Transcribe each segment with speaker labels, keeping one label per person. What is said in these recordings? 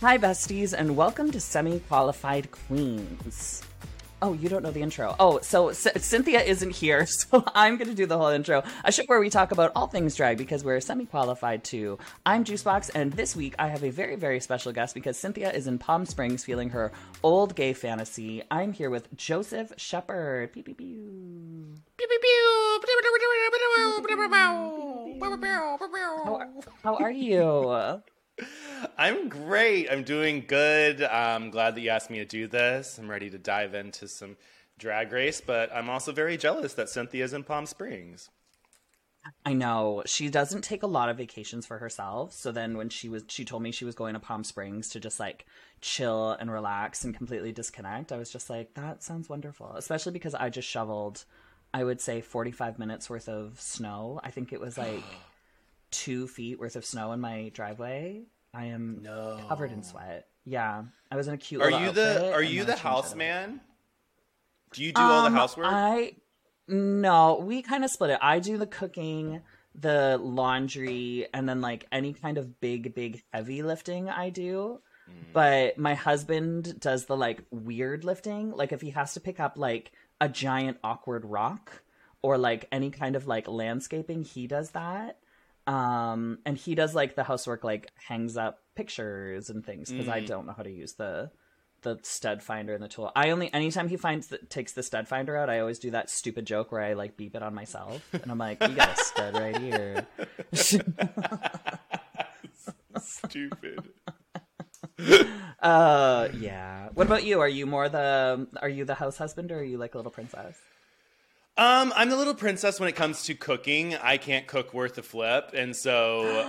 Speaker 1: Hi, besties, and welcome to Semi-Qualified Queens. Oh, you don't know the intro. Oh, so Cynthia isn't here, so I'm going to do the whole intro. A show where we talk about all things drag because we're semi-qualified too. I'm Juicebox, and this week I have a very, very special guest because Cynthia is in Palm Springs feeling her old gay fantasy. I'm here with Joseph Shepard. Pew, pew, pew. Pew, pew, pew. How are you?
Speaker 2: I'm great. I'm doing good. I'm glad that you asked me to do this. I'm ready to dive into some drag race, but I'm also very jealous that Cynthia's in Palm Springs.
Speaker 1: I know. She doesn't take a lot of vacations for herself. So then when she told me she was going to Palm Springs to just like chill and relax and completely disconnect, I was just like, that sounds wonderful. Especially because I just shoveled, I would say 45 minutes worth of snow. I think it was like 2 feet worth of snow in my driveway. I am covered in sweat. Yeah, I was in a cute.
Speaker 2: Are you the houseman? Do you do all the housework?
Speaker 1: No, we kind of split it. I do the cooking, the laundry, and then like any kind of big heavy lifting I do. But my husband does the like weird lifting. Like if he has to pick up like a giant awkward rock or like any kind of like landscaping, he does that. And he does like the housework, like hangs up pictures and things because I don't know how to use the stud finder and the tool. Anytime he takes the stud finder out, I always do that stupid joke where I like beep it on myself and I'm like, you got a stud right here.
Speaker 2: Stupid.
Speaker 1: Yeah. What about you? Are you the house husband or are you like a little princess?
Speaker 2: I'm the little princess when it comes to cooking. I can't cook worth a flip. And so,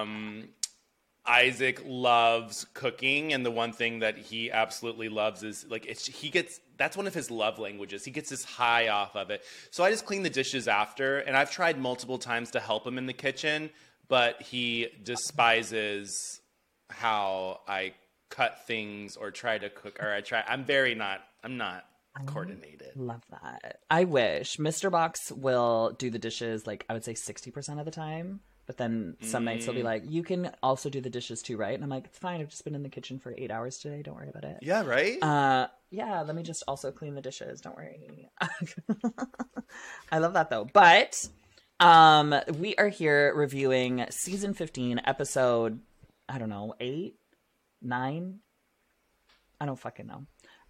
Speaker 2: Isaac loves cooking. And the one thing that he absolutely loves is like, that's one of his love languages. He gets this high off of it. So I just clean the dishes after. And I've tried multiple times to help him in the kitchen, but he despises how I cut things or try to cook, I'm not coordinated.
Speaker 1: Love that. I wish. Mr. Box will do the dishes like I would say 60% of the time, but then some nights he'll be like, you can also do the dishes too, right? And I'm like, it's fine, I've just been in the kitchen for 8 hours today, don't worry about it.
Speaker 2: Yeah, right?
Speaker 1: Yeah, let me just also clean the dishes, don't worry. I love that though. But we are here reviewing season 15 episode, I don't know, 8 9, I don't fucking know.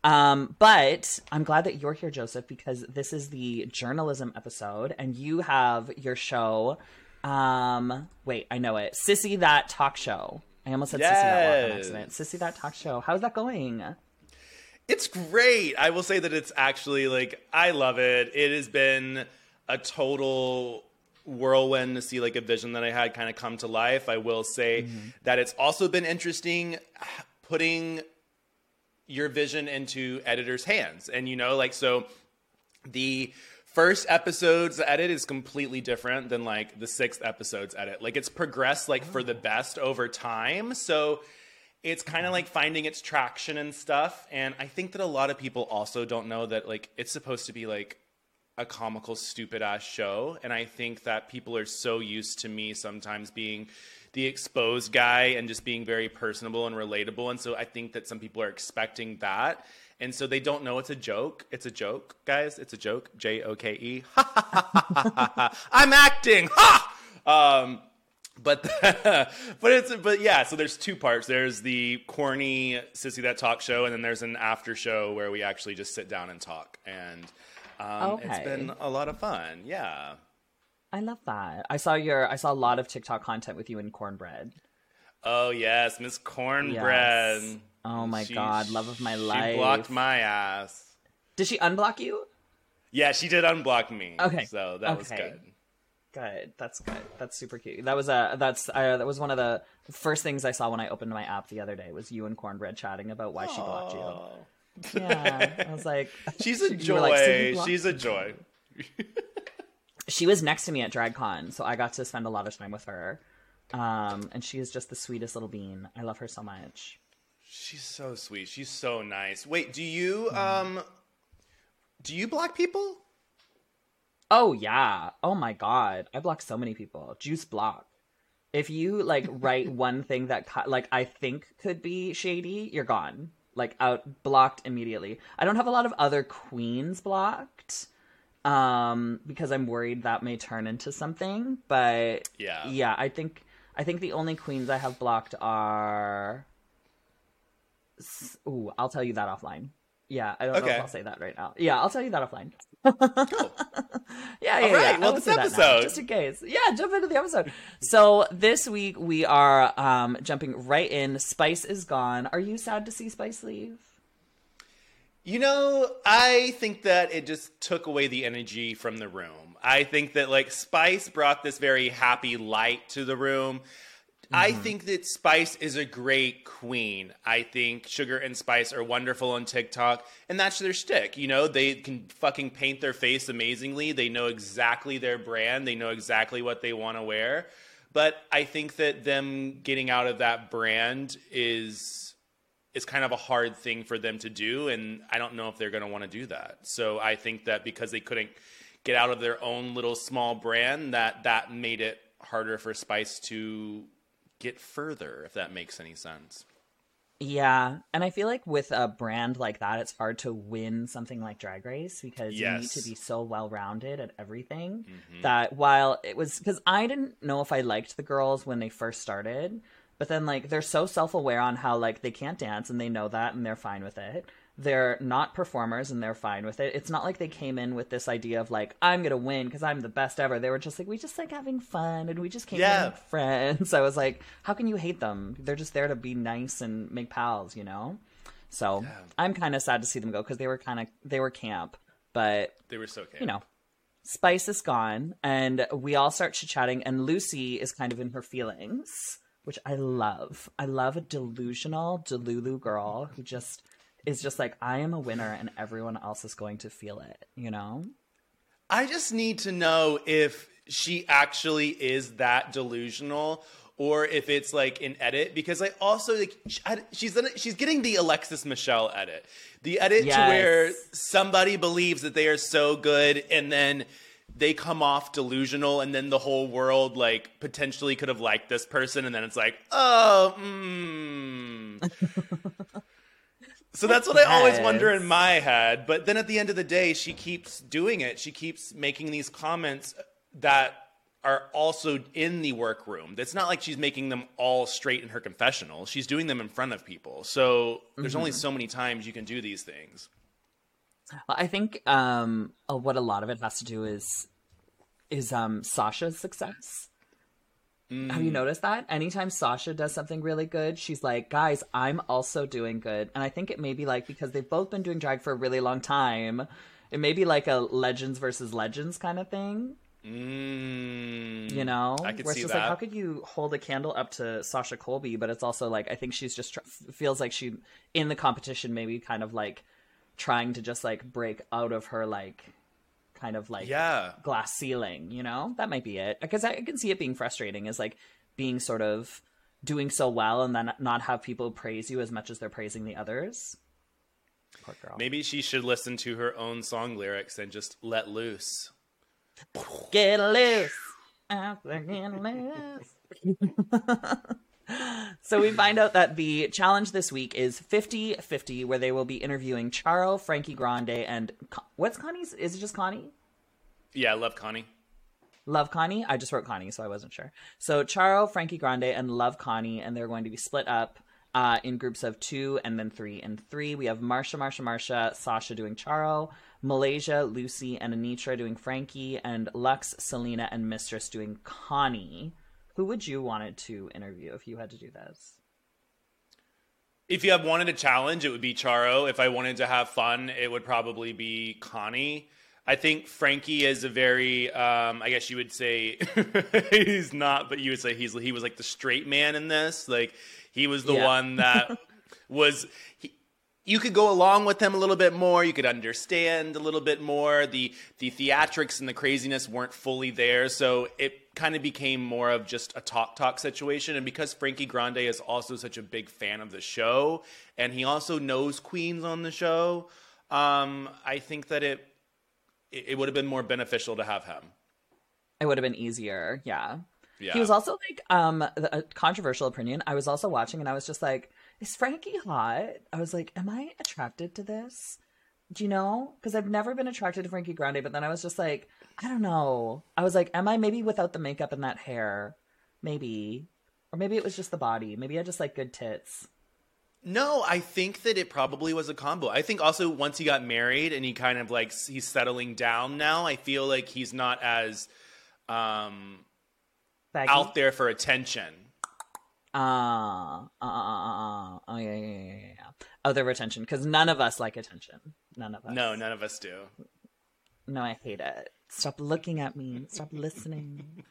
Speaker 1: But I'm glad that you're here, Joseph, because this is the journalism episode and you have your show. Wait, I know it. Sissy That Talk Show. I almost said Sissy That Walk on accident. Sissy That Talk Show. How's that going?
Speaker 2: It's great. I will say that it's actually like, I love it. It has been a total whirlwind to see like a vision that I had kind of come to life. I will say that it's also been interesting putting your vision into editors' hands. And, so the first episode's edit is completely different than, like, the 6th episode's edit. Like, it's progressed, like, for the best over time. So it's kind of like finding its traction and stuff. And I think that a lot of people also don't know that, like, it's supposed to be, like, a comical, stupid-ass show. And I think that people are so used to me sometimes being the exposed guy and just being very personable and relatable. And so I think that some people are expecting that. And so they don't know it's a joke. It's a joke, guys. It's a joke. Joke. I'm acting. Ha! But yeah, so there's 2 parts. There's the corny Sissy That Talk show, and then there's an after show where we actually just sit down and talk. And It's been a lot of fun. Yeah.
Speaker 1: I love that. I saw a lot of TikTok content with you and Cornbread.
Speaker 2: Oh yes, Miss Cornbread.
Speaker 1: Yes. Oh my God, love of my life.
Speaker 2: She blocked my ass.
Speaker 1: Did she unblock you?
Speaker 2: Yeah, she did unblock me.
Speaker 1: Okay,
Speaker 2: so that was good.
Speaker 1: Good. That's good. That's super cute. That was one of the first things I saw when I opened my app the other day was you and Cornbread chatting about why she blocked you. Yeah, I was like,
Speaker 2: she's a joy. She's a joy.
Speaker 1: She was next to me at DragCon, so I got to spend a lot of time with her. And she is just the sweetest little bean. I love her so much.
Speaker 2: She's so sweet. She's so nice. Wait, do you block people?
Speaker 1: Oh, yeah. Oh, my God. I block so many people. Juice block. If you like write one thing that like I think could be shady, you're gone. Like out blocked immediately. I don't have a lot of other queens blocked because I'm worried that may turn into something, but yeah, I think the only queens I have blocked are ooh, I'll tell you that offline. Yeah, I don't know if I'll say that right now. Yeah, I'll tell you that offline.
Speaker 2: Cool.
Speaker 1: Yeah.
Speaker 2: All right, well, this episode.
Speaker 1: Just in case. Yeah, jump into the episode. So this week we are jumping right in. Spice is gone. Are you sad to see Spice leave?
Speaker 2: You know, I think that it just took away the energy from the room. I think that, like, Spice brought this very happy light to the room. I think that Spice is a great queen. I think Sugar and Spice are wonderful on TikTok, and that's their shtick. You know, they can fucking paint their face amazingly. They know exactly their brand. They know exactly what they want to wear. But I think that them getting out of that brand is kind of a hard thing for them to do, and I don't know if they're going to want to do that. So I think that because they couldn't get out of their own little small brand, that made it harder for Spice to get further, if that makes any sense.
Speaker 1: Yeah, and I feel like with a brand like that, it's hard to win something like Drag Race because you need to be so well-rounded at everything that while it was... Because I didn't know if I liked the girls when they first started, but then, like, they're so self-aware on how, like, they can't dance, and they know that, and they're fine with it. They're not performers, and they're fine with it. It's not like they came in with this idea of, like, I'm gonna win because I'm the best ever. They were just like, we just like having fun, and we just came in like friends. So I was like, how can you hate them? They're just there to be nice and make pals, you know? So I'm kind of sad to see them go because they were camp, but
Speaker 2: they were so camp.
Speaker 1: You know, Spice is gone, and we all start chit-chatting, and Lucy is kind of in her feelings, which I love. I love a delusional Delulu girl who just is just like, I am a winner and everyone else is going to feel it, you know?
Speaker 2: I just need to know if she actually is that delusional or if it's like an edit, because I also, like, she's getting the Alexis Michelle edit. The edit to where somebody believes that they are so good and then they come off delusional and then the whole world, like, potentially could have liked this person and then it's like, So that's what I always wonder in my head. But then at the end of the day, she keeps doing it. She keeps making these comments that are also in the workroom. It's not like she's making them all straight in her confessional. She's doing them in front of people. So there's only so many times you can do these things.
Speaker 1: I think what a lot of it has to do is Sasha's success. Have you noticed that? Anytime Sasha does something really good, she's like, guys, I'm also doing good. And I think it may be like, because they've both been doing drag for a really long time, it may be like a legends versus legends kind of thing. You know?
Speaker 2: I could
Speaker 1: where it's
Speaker 2: see
Speaker 1: just
Speaker 2: that.
Speaker 1: like, how could you hold a candle up to Sasha Colby? But it's also like, I think she's just feels like she, in the competition, maybe kind of like trying to just like break out of her like kind of like glass ceiling, you know? That might be it. Because I can see it being frustrating, is like being sort of doing so well and then not have people praise you as much as they're praising the others. Poor girl.
Speaker 2: Maybe she should listen to her own song lyrics and just let loose.
Speaker 1: Get loose. Get loose. So we find out that the challenge this week is 50-50, where they will be interviewing Charo, Frankie Grande, and what's Connie's? Is it just Connie?
Speaker 2: Yeah, I love Connie.
Speaker 1: Love Connie? I just wrote Connie, so I wasn't sure. So Charo, Frankie Grande, and Love Connie, and they're going to be split up in groups of 2 and then 3 and 3. We have Marsha, Sasha doing Charo, Malaysia, Lucy, and Anitra doing Frankie, and Lux, Selena, and Mistress doing Connie. Who would you wanted to interview if you had to do this?
Speaker 2: If you wanted a challenge, it would be Charo. If I wanted to have fun, it would probably be Connie. I think Frankie is a very, I guess you would say, he's not, but you would say he was like the straight man in this. Like, he was the one that was... You could go along with him a little bit more. You could understand a little bit more. The theatrics and the craziness weren't fully there, so it kind of became more of just a talk situation. And because Frankie Grande is also such a big fan of the show, and he also knows queens on the show, I think that it would have been more beneficial to have him.
Speaker 1: It would have been easier, yeah. He was also like, a controversial opinion. I was also watching and I was just like, is Frankie hot? I was like, am I attracted to this? Do you know? Because I've never been attracted to Frankie Grande, but then I was just like, I don't know. I was like, am I maybe without the makeup and that hair? Maybe. Or maybe it was just the body. Maybe I just like good tits.
Speaker 2: No, I think that it probably was a combo. I think also once he got married and he kind of like, he's settling down now, I feel like he's not as out there for attention.
Speaker 1: Oh, yeah. Oh, their attention. Because none of us like attention. None of us.
Speaker 2: No, none of us do.
Speaker 1: No, I hate it. Stop looking at me. Stop listening.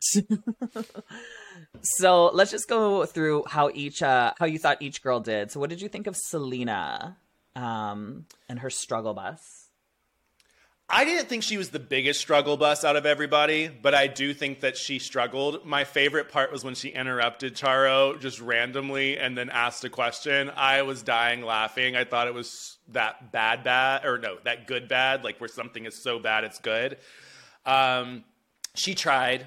Speaker 1: So let's just go through how you thought each girl did. So what did you think of Selena and her struggle bus?
Speaker 2: I didn't think she was the biggest struggle bus out of everybody, but I do think that she struggled. My favorite part was when she interrupted Charo just randomly and then asked a question. I was dying laughing. I thought it was that that good bad, like where something is so bad it's good. She tried.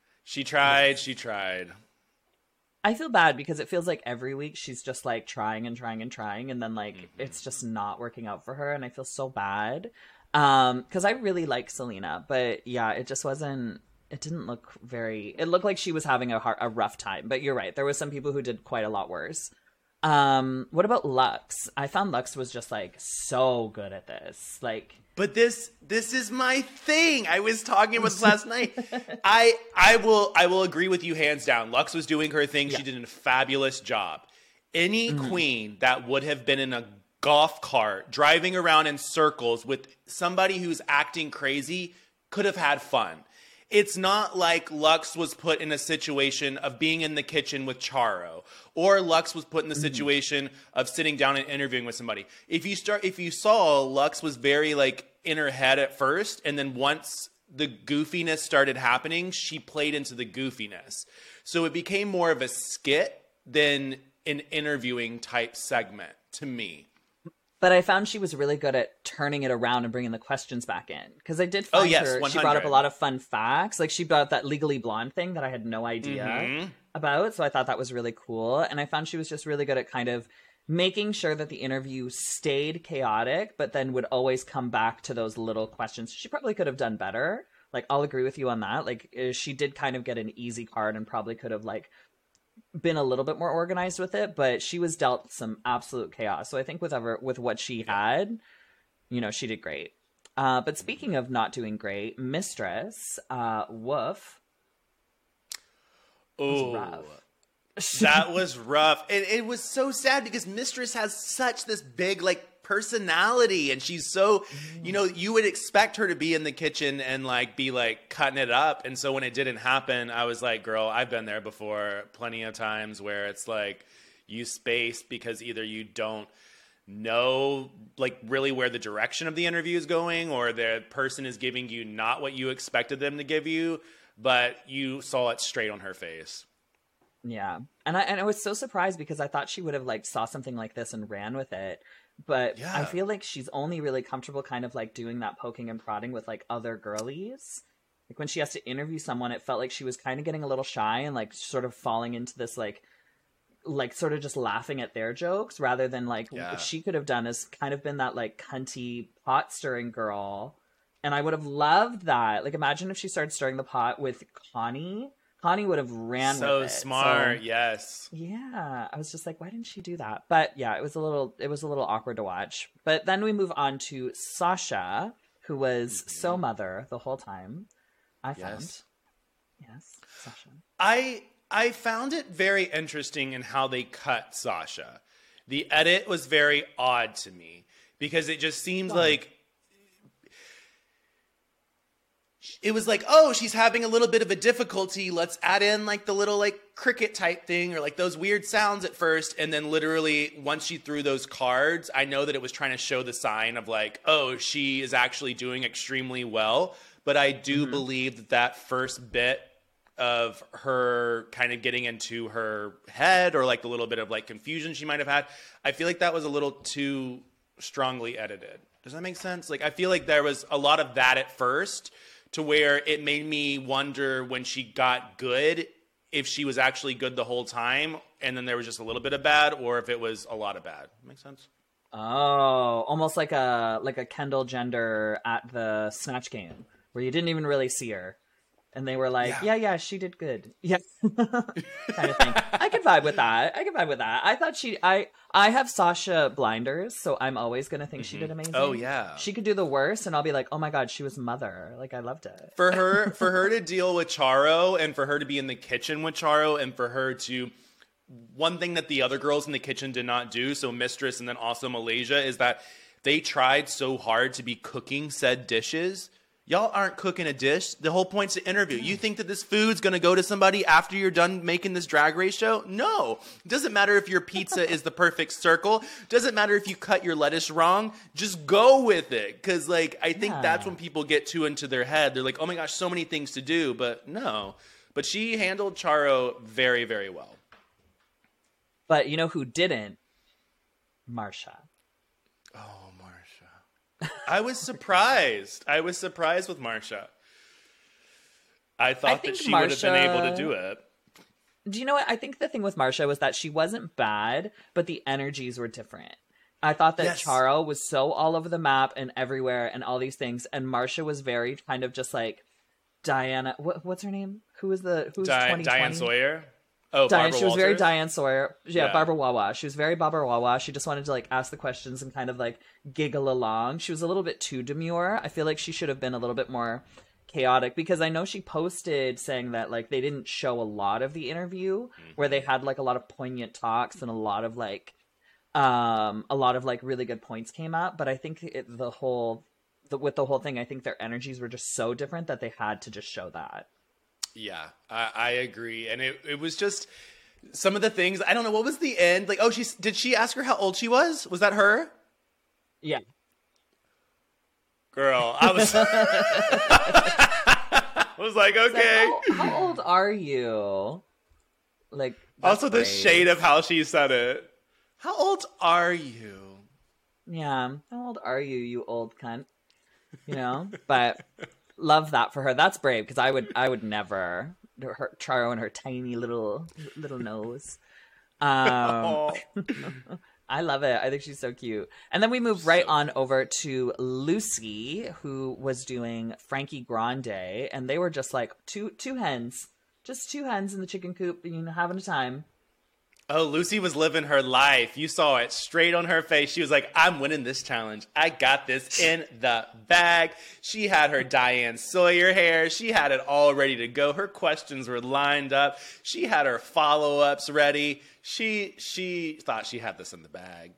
Speaker 1: I feel bad because it feels like every week she's just like trying and then like it's just not working out for her, and I feel so bad. Because I really like Selena, but yeah, it just wasn't. It didn't look very. It looked like she was having a rough time. But you're right, there was some people who did quite a lot worse. What about Lux? I found Lux was just like so good at this. Like,
Speaker 2: but this is my thing. I was talking about this last night. I will agree with you hands down. Lux was doing her thing. Yeah. She did a fabulous job. Any queen that would have been in a golf cart driving around in circles with somebody who's acting crazy could have had fun. It's not like Lux was put in a situation of being in the kitchen with Charo, or Lux was put in the situation of sitting down and interviewing with somebody. If you saw, Lux was very like in her head at first, and then once the goofiness started happening, she played into the goofiness. So it became more of a skit than an interviewing type segment to me.
Speaker 1: But I found she was really good at turning it around and bringing the questions back in. Because I did find her,
Speaker 2: 100.
Speaker 1: She brought up a lot of fun facts. Like she brought up that Legally Blonde thing that I had no idea about. So I thought that was really cool. And I found she was just really good at kind of making sure that the interview stayed chaotic, but then would always come back to those little questions. She probably could have done better. Like, I'll agree with you on that. Like, she did kind of get an easy card and probably could have, like, been a little bit more organized with it, but she was dealt some absolute chaos. So I think with what she had, you know, she did great. But speaking of not doing great, Mistress, woof.
Speaker 2: Oh, that was rough. It was so sad because Mistress has such this big, like, personality, and she's so, you know, you would expect her to be in the kitchen and like be like cutting it up. And so when it didn't happen, I was like, girl, I've been there before plenty of times where it's like you space because either you don't know like really where the direction of the interview is going, or the person is giving you not what you expected them to give you, but you saw it straight on her face.
Speaker 1: Yeah. And I was so surprised because I thought she would have like saw something like this and ran with it. But yeah. I feel like she's only really comfortable kind of like doing that poking and prodding with like other girlies. Like when she has to interview someone, it felt like she was kind of getting a little shy and like sort of falling into this like sort of just laughing at their jokes rather than like what she could have done is kind of been that like cunty pot stirring girl. And I would have loved that. Like imagine if she started stirring the pot with Connie. Connie would have ran with it.
Speaker 2: So smart, yes.
Speaker 1: Yeah, I was just like, why didn't she do that? But yeah, it was a little awkward to watch. But then we move on to Sasha, who was so mother the whole time. I found, yes, Sasha.
Speaker 2: I found it very interesting in how they cut Sasha. The edit was very odd to me because it just seems like. It was like, oh, she's having a little bit of a difficulty. Let's add in like the little like cricket type thing or like those weird sounds at first. And then literally once she threw those cards, I know that it was trying to show the sign of like, oh, she is actually doing extremely well. But I do believe that first bit of her kind of getting into her head or like the little bit of like confusion she might have had, I feel like that was a little too strongly edited. Does that make sense? Like, I feel like there was a lot of that at first, to where it made me wonder when she got good if she was actually good the whole time and then there was just a little bit of bad, or if it was a lot of bad. Make sense?
Speaker 1: Oh, almost like a Kendall Jenner at the Snatch Game, where you didn't even really see her. And they were like, yeah, she did good. Yeah. Kind of thing. I could vibe with that. I thought I have Sasha blinders, so I'm always going to think she did amazing.
Speaker 2: Oh, yeah.
Speaker 1: She could do the worst, and I'll be like, oh my God, she was Mother. Like, I loved it.
Speaker 2: For her to deal with Charo, and for her to be in the kitchen with Charo, and for her to... One thing that the other girls in the kitchen did not do, so Mistress and then also Malaysia, is that they tried so hard to be cooking said dishes. Y'all aren't cooking a dish. The whole point's to interview. You think that this food's going to go to somebody after you're done making this Drag Race show? No. It doesn't matter if your pizza is the perfect circle. Doesn't matter if you cut your lettuce wrong. Just go with it. Because, like, I think that's when people get too into their head. They're like, oh my gosh, so many things to do. But no. But she handled Charo very, very well.
Speaker 1: But you know who didn't? Marsha.
Speaker 2: Oh, Marsha. I was surprised. I was surprised with Marsha. I thought that she would have been able to do it.
Speaker 1: Do you know what? I think the thing with Marsha was that she wasn't bad, but the energies were different. I thought that Charo was so all over the map and everywhere and all these things, and Marsha was very kind of just like Diana. What's her name? Who's 2020?
Speaker 2: Diane Sawyer. Oh,
Speaker 1: Diane,
Speaker 2: Barbara
Speaker 1: she was
Speaker 2: Walters?
Speaker 1: very Diane Sawyer. Yeah, Barbara Wawa. She was very Barbara Wawa. She just wanted to like ask the questions and kind of like giggle along. She was a little bit too demure. I feel like she should have been a little bit more chaotic, because I know she posted saying that like they didn't show a lot of the interview where they had like a lot of poignant talks and a lot of like really good points came up. But I think with the whole thing, I think their energies were just so different that they had to just show that.
Speaker 2: Yeah, I agree. And it was just some of the things. I don't know. What was the end? Like, did she ask her how old she was? Was that her?
Speaker 1: Yeah.
Speaker 2: Girl, I was I was like, okay.
Speaker 1: Like, how old are you? Like,
Speaker 2: also the shade of how she said it. How old are you?
Speaker 1: Yeah. How old are you, you old cunt? You know? But love that for her. That's brave, because I would never. Charo and her tiny little nose. I love it. I think she's so cute. And then we move right on over to Lucy, who was doing Frankie Grande, and they were just like two hens. Just two hens in the chicken coop, having a time.
Speaker 2: Oh, Lucy was living her life. You saw it straight on her face. She was like, I'm winning this challenge. I got this in the bag. She had her Diane Sawyer hair. She had it all ready to go. Her questions were lined up. She had her follow-ups ready. She thought she had this in the bag.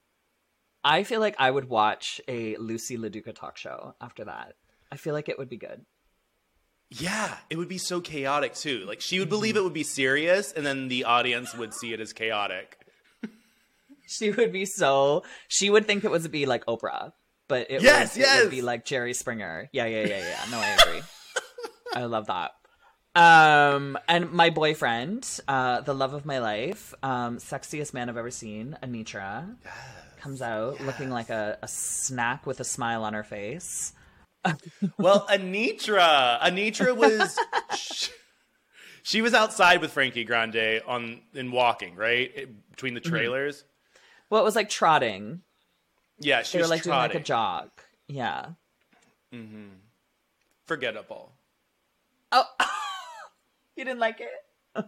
Speaker 1: I feel like I would watch a Lucy LaDuca talk show after that. I feel like it would be good.
Speaker 2: Yeah, it would be so chaotic too. Like, she would believe it would be serious, and then the audience would see it as chaotic.
Speaker 1: She would think it would be like Oprah, but it would be like Jerry Springer. Yeah. No, I agree. I love that. And my boyfriend, the love of my life, sexiest man I've ever seen, Anitra, comes out looking like a snack with a smile on her face.
Speaker 2: Well, Anitra was she was outside with Frankie Grande in walking, right? Between the trailers.
Speaker 1: Mm-hmm. Well, it was like trotting.
Speaker 2: Yeah,
Speaker 1: they were like trotting. Doing like a jog. Yeah.
Speaker 2: Mm-hmm. Forgettable.
Speaker 1: Oh, you didn't like it?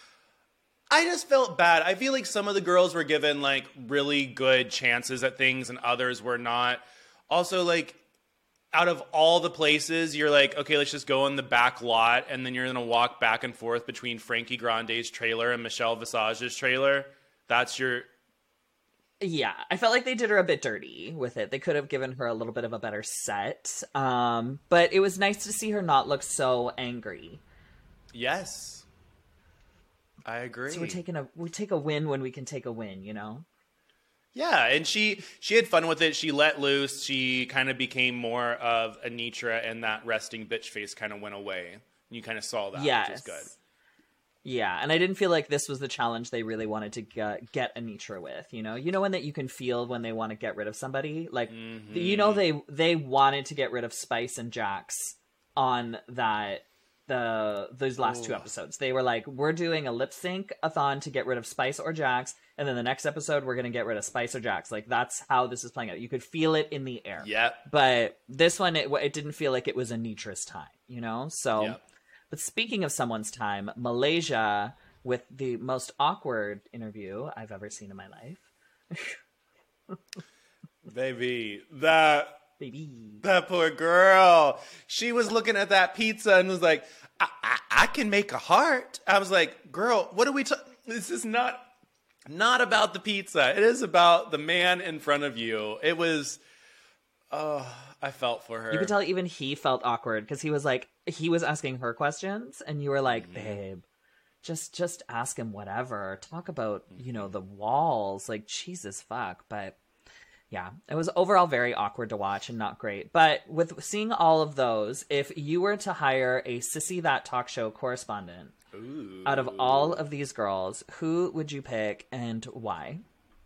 Speaker 2: I just felt bad. I feel like some of the girls were given like really good chances at things and others were not. Also, like, out of all the places, you're like, okay, let's just go in the back lot, and then you're going to walk back and forth between Frankie Grande's trailer and Michelle Visage's trailer. That's your...
Speaker 1: Yeah, I felt like they did her a bit dirty with it. They could have given her a little bit of a better set. But it was nice to see her not look so angry.
Speaker 2: Yes. I agree.
Speaker 1: So we take a win when we can take a win, you know?
Speaker 2: Yeah, and she had fun with it. She let loose. She kind of became more of Anitra, and that resting bitch face kind of went away. You kind of saw that, which is good.
Speaker 1: Yeah, and I didn't feel like this was the challenge they really wanted to get Anitra with, you know? You know when that you can feel when they want to get rid of somebody? Like, you know they wanted to get rid of Spice and Jax on that those last two episodes. They were like, we're doing a lip sync-a-thon to get rid of Spice or Jax, and then the next episode we're going to get rid of Spice or Jax. Like, that's how this is playing out. You could feel it in the air.
Speaker 2: Yep.
Speaker 1: But this one, it didn't feel like it was Anitra's time, you know? So,
Speaker 2: Yep.
Speaker 1: But speaking of someone's time, Malaysia with the most awkward interview I've ever seen in my life.
Speaker 2: Baby,
Speaker 1: Baby.
Speaker 2: that poor girl. She was looking at that pizza and was like, I can make a heart. I was like, girl, what are we talking? This is not about the pizza. It is about the man in front of you. It was, I felt for her.
Speaker 1: You could tell even he felt awkward because he was like, he was asking her questions and you were like, babe, just ask him whatever. Talk about, you know, the walls. Like, Jesus fuck. But yeah, it was overall very awkward to watch and not great. But with seeing all of those, if you were to hire a Sissy That Talk Show correspondent out of all of these girls, who would you pick and why?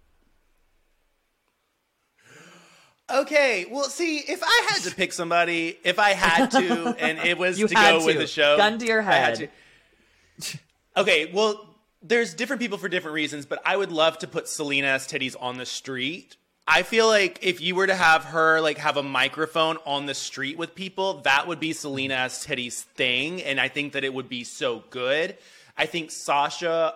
Speaker 2: Okay, well, see, if I had to pick somebody, if I had to, and it was
Speaker 1: You
Speaker 2: to
Speaker 1: had
Speaker 2: go with the show.
Speaker 1: Gun to your
Speaker 2: I had
Speaker 1: head.
Speaker 2: to. Okay, well, there's different people for different reasons, but I would love to put Selena S. Titties on the street. I feel like if you were to have her, like, have a microphone on the street with people, that would be Selena S. Titties' thing, and I think that it would be so good. I think Sasha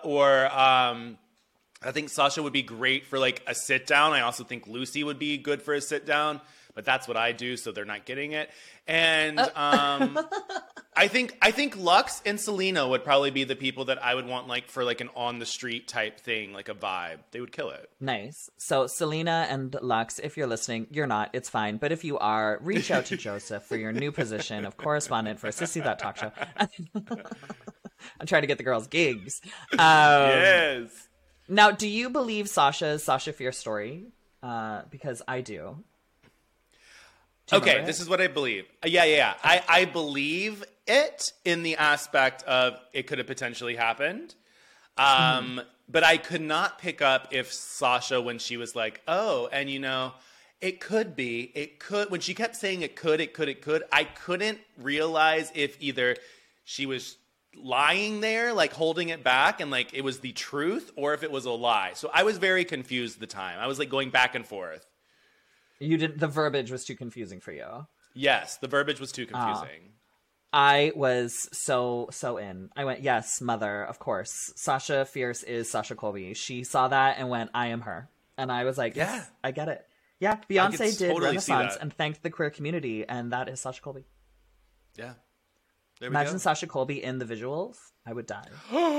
Speaker 2: would be great for, like, a sit-down. I also think Lucy would be good for a sit-down, but that's what I do, so they're not getting it. And I think Lux and Selena would probably be the people that I would want, like, for, like, an on-the-street type thing, like a vibe. They would kill it.
Speaker 1: Nice. So Selena and Lux, if you're listening, you're not, it's fine. But if you are, reach out to Joseph for your new position of correspondent for Sissy That Talk Show. I'm trying to get the girls gigs.
Speaker 2: Yes.
Speaker 1: Now, do you believe Sasha's Sasha Fierce story? Because I do.
Speaker 2: Okay, this is what I believe. Yeah. I believe it in the aspect of it could have potentially happened. But I could not pick up if Sasha, when she was like, oh, and you know, it could, when she kept saying it could, I couldn't realize if either she was lying there, like holding it back and like it was the truth, or if it was a lie. So I was very confused at the time. I was like going back and forth.
Speaker 1: The verbiage was too confusing for you.
Speaker 2: Yes, the verbiage was too confusing.
Speaker 1: I was so in. I went, yes, mother, of course. Sasha Fierce is Sasha Colby. She saw that and went, I am her. And I was like, yes, I get it. Yeah, Beyonce did
Speaker 2: totally
Speaker 1: Renaissance and thanked the queer community, and that is Sasha Colby.
Speaker 2: Yeah.
Speaker 1: Imagine Sasha Colby in the visuals. I would die.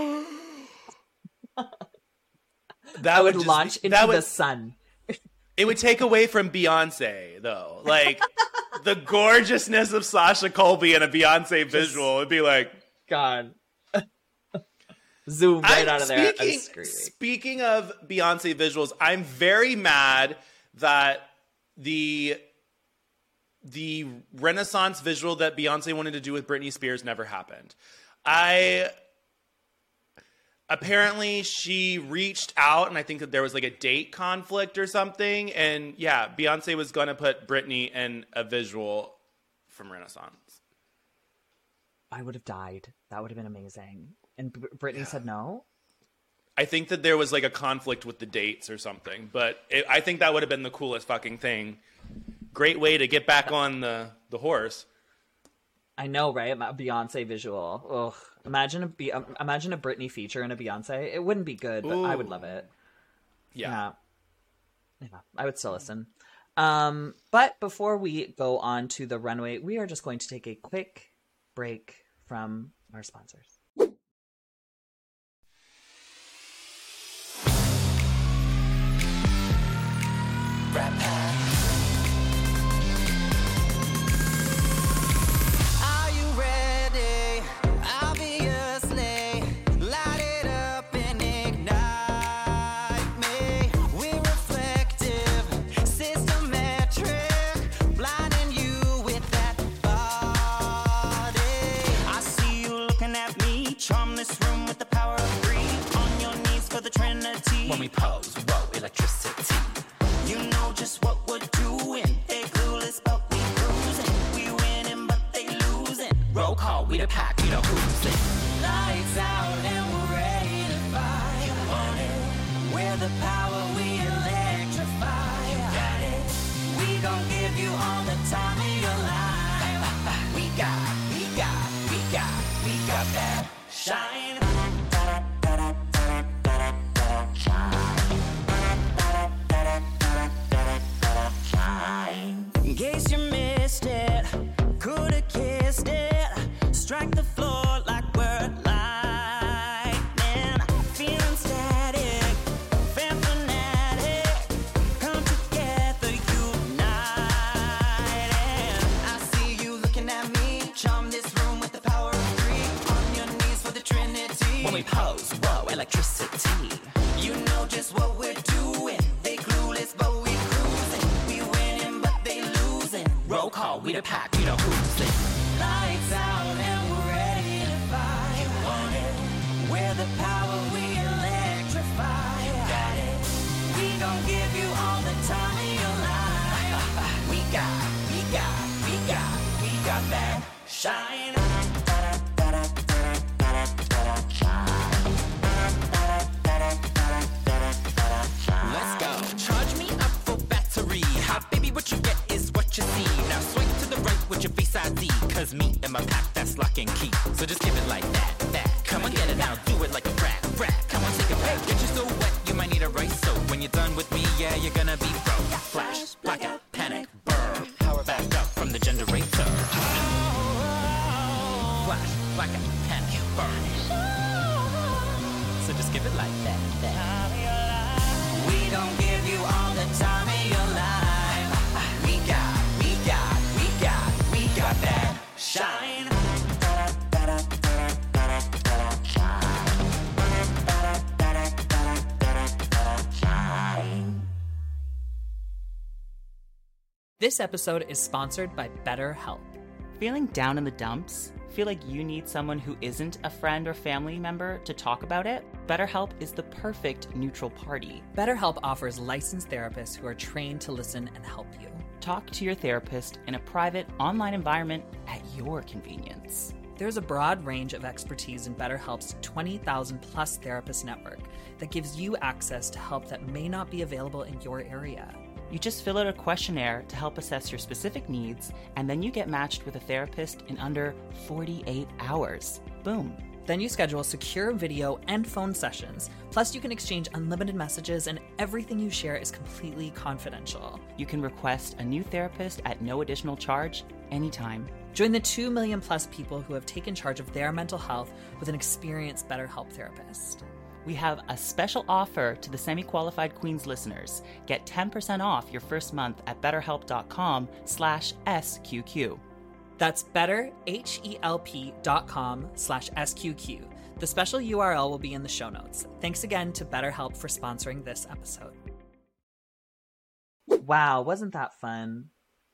Speaker 1: I would launch into the sun.
Speaker 2: It would take away from Beyonce, though. Like, the gorgeousness of Sasha Colby in a Beyonce visual would be like...
Speaker 1: God. Zoom right out of there. I'm screaming.
Speaker 2: Speaking of Beyonce visuals, I'm very mad that the Renaissance visual that Beyonce wanted to do with Britney Spears never happened. Apparently, she reached out, and I think that there was like a date conflict or something. And yeah, Beyonce was going to put Britney in a visual from Renaissance.
Speaker 1: I would have died. That would have been amazing. And Britney said no?
Speaker 2: I think that there was like a conflict with the dates or something. But I think that would have been the coolest fucking thing. Great way to get back on the horse.
Speaker 1: I know, right? A Beyonce visual. Ugh. Imagine a Britney feature in a Beyonce. It wouldn't be good, but I would love it. Yeah. I would still listen. But before we go on to the runway, we are just going to take a quick break from our sponsors.
Speaker 3: When we pose, whoa, electricity. You know just what we're doing. They clueless, but we cruising. We winning, but they losing. Roll call, we the pack, you know who's it. Lights out and we're ready to fight. You want it? We're the power, we electrify. You got it? We gon' give you all the time of your life. We got that shine. In case you missed it, coulda kissed it. Strike the floor like we're lightning. Feeling static, fan fanatic. Come together, united. I see you looking at me. Charm this room with the power of three. On your knees for the Trinity. When we pose, whoa, electricity. You know just what we're doing. They clueless, but we cruising. We winning, but they losing. Roll call, we the pack, you know who's it. Lights out and we're ready to fight. You want it? We're the power, we electrify. You got it? We gon' give you all the time of your life. We got that shine. Let's go. Charge me up for battery. Hot baby, what you get is what you see. Now swing to the right with your B-side D. Cause me and my pack, that's lock and key. So just give it like that. Come on, get it now, do it like a rat. Come on, take it back. Get you so wet, you might need a rice soak. When you're done with me, yeah, you're gonna be broke. Flash, blackout, panic, burn. Power back up from the generator. Flash, blackout, panic, burn. So just give it like that. We gon' give you all the time of your life. We got that shine.
Speaker 1: This episode is sponsored by BetterHelp.
Speaker 4: Feeling down in the dumps? Feel like you need someone who isn't a friend or family member to talk about it? BetterHelp is the perfect neutral party.
Speaker 1: BetterHelp offers licensed therapists who are trained to listen and help you.
Speaker 4: Talk to your therapist in a private, online environment at your convenience.
Speaker 1: There's a broad range of expertise in BetterHelp's 20,000 plus therapist network that gives you access to help that may not be available in your area.
Speaker 4: You just fill out a questionnaire to help assess your specific needs, and then you get matched with a therapist in under 48 hours. Boom.
Speaker 1: Then you schedule secure video and phone sessions. Plus, you can exchange unlimited messages, and everything you share is completely confidential.
Speaker 4: You can request a new therapist at no additional charge anytime.
Speaker 1: Join the 2 million plus people who have taken charge of their mental health with an experienced BetterHelp therapist.
Speaker 4: We have a special offer to the Semi-Qualified Queens listeners. Get 10% off your first month at betterhelp.com/SQQ.
Speaker 1: That's betterhelp.com/SQQ. The special URL will be in the show notes. Thanks again to BetterHelp for sponsoring this episode. Wow, wasn't that fun?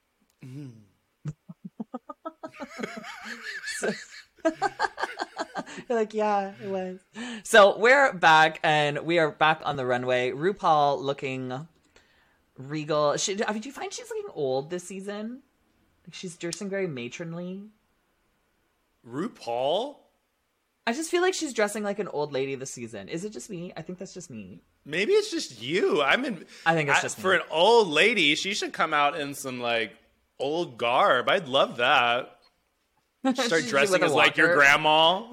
Speaker 1: You're like, yeah, it was. So we're back, and we are back on the runway. RuPaul looking regal. Do you find she's looking old this season? Like, she's dressing very matronly.
Speaker 2: RuPaul?
Speaker 1: I just feel like she's dressing like an old lady this season. Is it just me? I think that's just me.
Speaker 2: Maybe it's just you.
Speaker 1: I think it's just
Speaker 2: for
Speaker 1: me.
Speaker 2: an old lady, she should come out in some like old garb. I'd love that. Start dressing as like your grandma.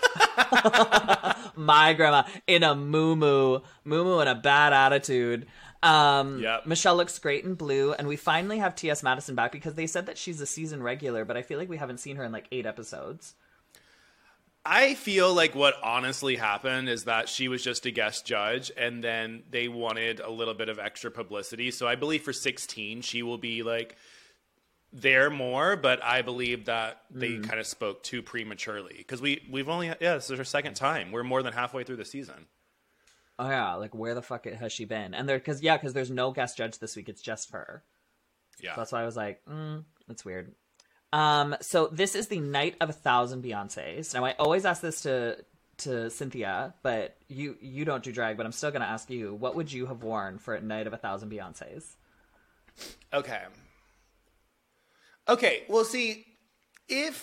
Speaker 1: My grandma in a moo-moo and a bad attitude.
Speaker 2: Yep.
Speaker 1: Michelle looks great in blue, and we finally have T.S. Madison back because they said that she's a season regular, but I feel like we haven't seen her in like 8 episodes.
Speaker 2: I feel like what honestly happened is that she was just a guest judge, and then they wanted a little bit of extra publicity. So I believe for 16, she will be like there more, but I believe that they kind of spoke too prematurely because we've only this is her second time. We're more than halfway through the season.
Speaker 1: Oh yeah, like where the fuck has she been? And because there's no guest judge this week, it's just her.
Speaker 2: Yeah,
Speaker 1: so that's why I was like, that's weird. So this is the night of 1,000 Beyoncés. Now I always ask this to Cynthia, but you don't do drag, but I'm still gonna ask you, what would you have worn for a night of 1,000 Beyoncés?
Speaker 2: Okay. Well, see, if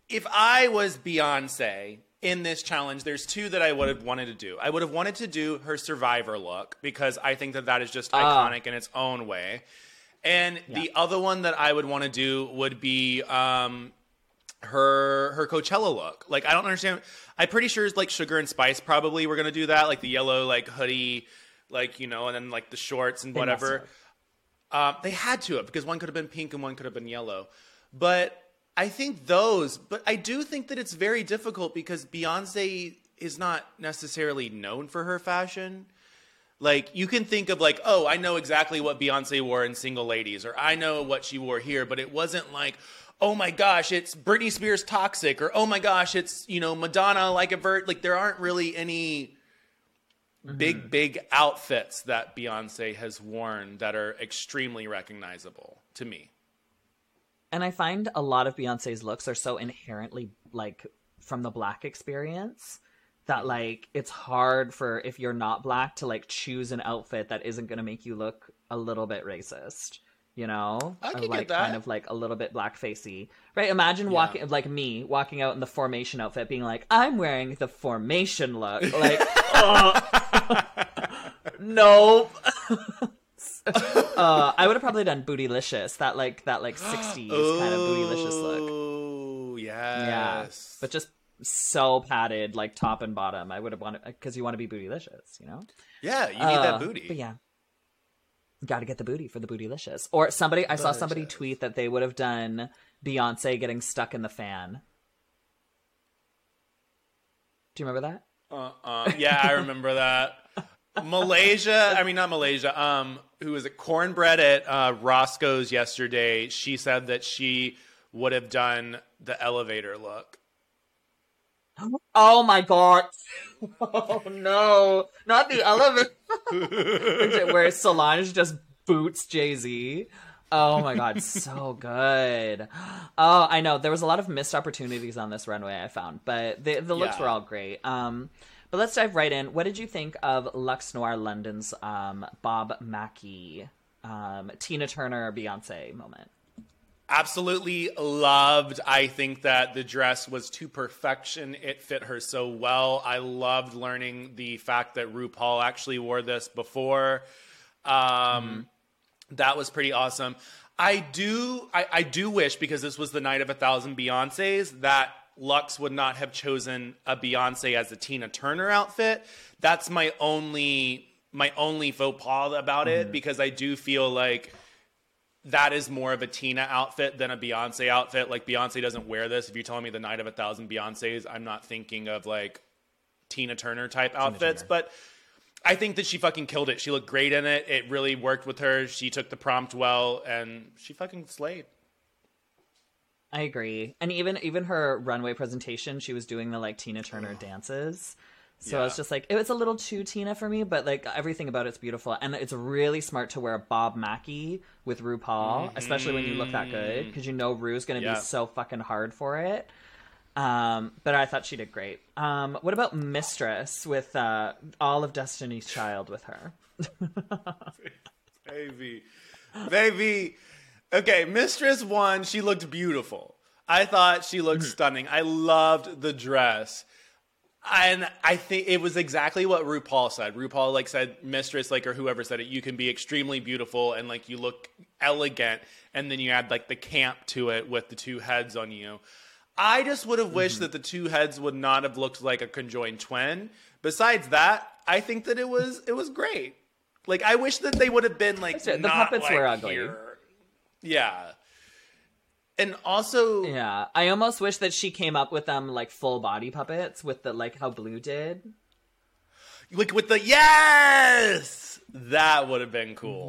Speaker 2: If I was Beyonce in this challenge, there's two that I would have wanted to do. I would have wanted to do her Survivor look because I think that is just iconic in its own way. And the other one that I would want to do would be her Coachella look. Like, I don't understand. I'm pretty sure it's like Sugar and Spice probably were going to do that, like the yellow like hoodie, like, you know, and then like the shorts and whatever. They had to have, because one could have been pink and one could have been yellow. But I think but I do think that it's very difficult because Beyonce is not necessarily known for her fashion. Like, you can think of like, oh, I know exactly what Beyonce wore in Single Ladies, or I know what she wore here, but it wasn't like, oh my gosh, it's Britney Spears Toxic, or oh my gosh, it's, you know, Madonna like a bird. Like, there aren't really any big outfits that Beyonce has worn that are extremely recognizable to me.
Speaker 1: And I find a lot of Beyonce's looks are so inherently, like, from the Black experience that, like, it's hard for, if you're not Black, to, like, choose an outfit that isn't going to make you look a little bit racist, you know?
Speaker 2: I can
Speaker 1: or, like,
Speaker 2: get that.
Speaker 1: kind of, like, a little bit blackfacey. Right? Imagine walking, like, me, walking out in the Formation outfit being like, I'm wearing the Formation look. Like, nope. I would have probably done Bootylicious, that 60s kind of Bootylicious look.
Speaker 2: Oh, yes.
Speaker 1: Yeah, but just so padded, like top and bottom. I would have wanted, because you want to be Bootylicious, you know?
Speaker 2: Yeah, you need that booty.
Speaker 1: But yeah, got to get the booty for the Bootylicious. Or I saw somebody tweet that they would have done Beyonce getting stuck in the fan. Do you remember that?
Speaker 2: Yeah, I remember that. Not Malaysia. Who was it? Cornbread at Roscoe's yesterday. She said that she would have done the elevator look.
Speaker 1: Oh my god! Oh no, not the elevator where Solange just boots Jay-Z. Oh my god, so good. Oh, I know there was a lot of missed opportunities on this runway I found, but the looks were all great. But let's dive right in. What did you think of Luxe Noir London's Bob Mackie, Tina Turner, Beyonce moment?
Speaker 2: Absolutely loved. I think that the dress was to perfection. It fit her so well. I loved learning the fact that RuPaul actually wore this before. That was pretty awesome. I do wish, because this was the night of 1,000 Beyoncés, that Luxe would not have chosen a Beyonce as a Tina Turner outfit. That's my only faux pas about it, because I do feel like that is more of a Tina outfit than a Beyonce outfit. Like, Beyonce doesn't wear this. If you're telling me the night of 1,000 Beyoncés, I'm not thinking of like Tina Turner type outfits, but I think that she fucking killed it. She looked great in it. It really worked with her. She took the prompt well, and she fucking slayed.
Speaker 1: I agree. And even her runway presentation, she was doing the like Tina Turner dances. So I was just like, it was a little too Tina for me, but like everything about it's beautiful. And it's really smart to wear a Bob Mackie with RuPaul, especially when you look that good, because you know Ru's going to be so fucking hard for it. But I thought she did great. What about Mistress with all of Destiny's Child with her?
Speaker 2: Baby. Okay, Mistress won. She looked beautiful. I thought she looked stunning. I loved the dress. And I think it was exactly what RuPaul said. RuPaul like said, Mistress, like, or whoever said it, you can be extremely beautiful and like you look elegant, and then you add like the camp to it with the two heads on you. I just would have wished that the two heads would not have looked like a conjoined twin. Besides that, I think that it was great. Like, I wish that they would have been like
Speaker 1: the
Speaker 2: not
Speaker 1: puppets
Speaker 2: like
Speaker 1: were ugly.
Speaker 2: Here. Yeah. And also,
Speaker 1: yeah, I almost wish that she came up with them like full body puppets with the like how Blue did.
Speaker 2: Like with the yes, that would have been cool.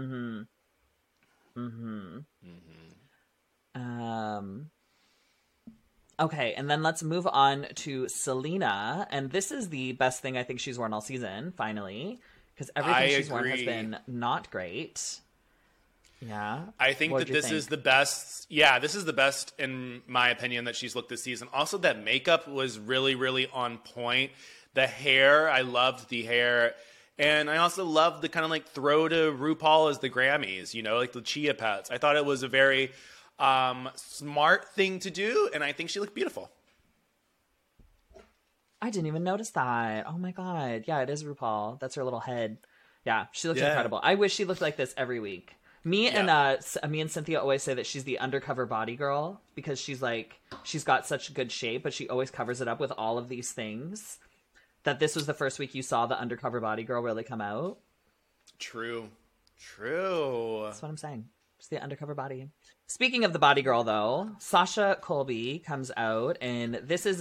Speaker 1: Okay, and then let's move on to Selena, and this is the best thing I think she's worn all season. Finally, because everything she's worn has been not great. Yeah.
Speaker 2: I think that this is the best. Yeah, this is the best, in my opinion, that she's looked this season. Also, that makeup was really, really on point. The hair, I loved the hair. And I also loved the kind of like throw to RuPaul as the Grammys, you know, like the Chia Pets. I thought it was a very Smart thing to do, and I think she looked beautiful.
Speaker 1: I didn't even notice that. Oh my god. Yeah, it is RuPaul. That's her little head. Yeah, she looks incredible. I wish she looked like this every week. Me and Cynthia always say that she's the undercover body girl because she's got such good shape, but she always covers it up with all of these things. That this was the first week you saw the undercover body girl really come out.
Speaker 2: True.
Speaker 1: That's what I'm saying. It's the undercover body. Speaking of the body girl, though, Sasha Colby comes out, and this is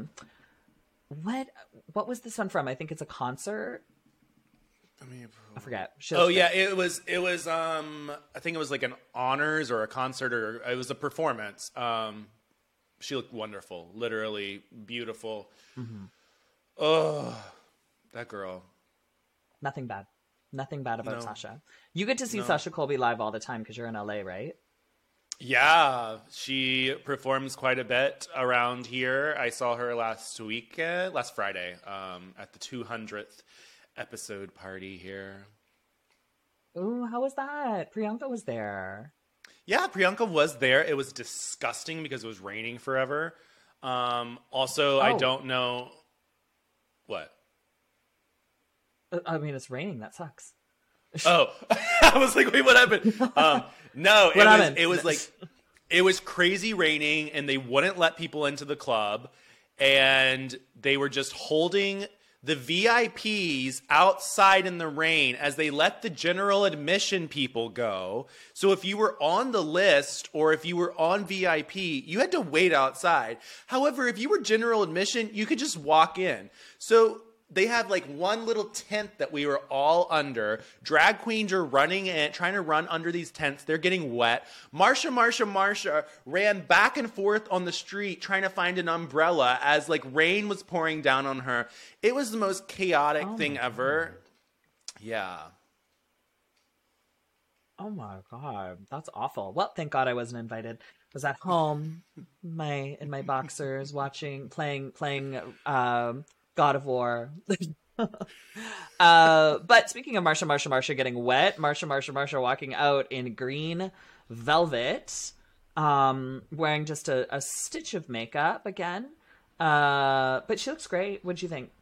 Speaker 1: what was this one from? I think it's a concert. I forget.
Speaker 2: It was I think it was like an honors or a concert, or it was a performance. She looked wonderful, literally beautiful. Mm-hmm. Oh, that girl.
Speaker 1: Nothing bad about Sasha. You get to see Sasha Colby live all the time because you're in LA, right?
Speaker 2: Yeah, she performs quite a bit around here. I saw her last Friday, at the 200th episode party here.
Speaker 1: Ooh, how was that? Priyanka was there.
Speaker 2: Yeah, Priyanka was there. It was disgusting because it was raining forever. I don't know what.
Speaker 1: I mean, it's raining. That sucks.
Speaker 2: Oh, I was like, wait, what happened? No, it was crazy raining, and they wouldn't let people into the club, and they were just holding the VIPs outside in the rain as they let the general admission people go. So if you were on the list or if you were on VIP, you had to wait outside. However, if you were general admission, you could just walk in. So they have like one little tent that we were all under. Drag queens are running and trying to run under these tents. They're getting wet. Marsha ran back and forth on the street trying to find an umbrella as like rain was pouring down on her. It was the most chaotic thing ever. Yeah.
Speaker 1: Oh my God. That's awful. Well, thank God I wasn't invited. I was at home in my boxers playing God of War. But speaking of Marsha getting wet, Marsha walking out in green velvet, wearing just a stitch of makeup again. But she looks great. What'd you think?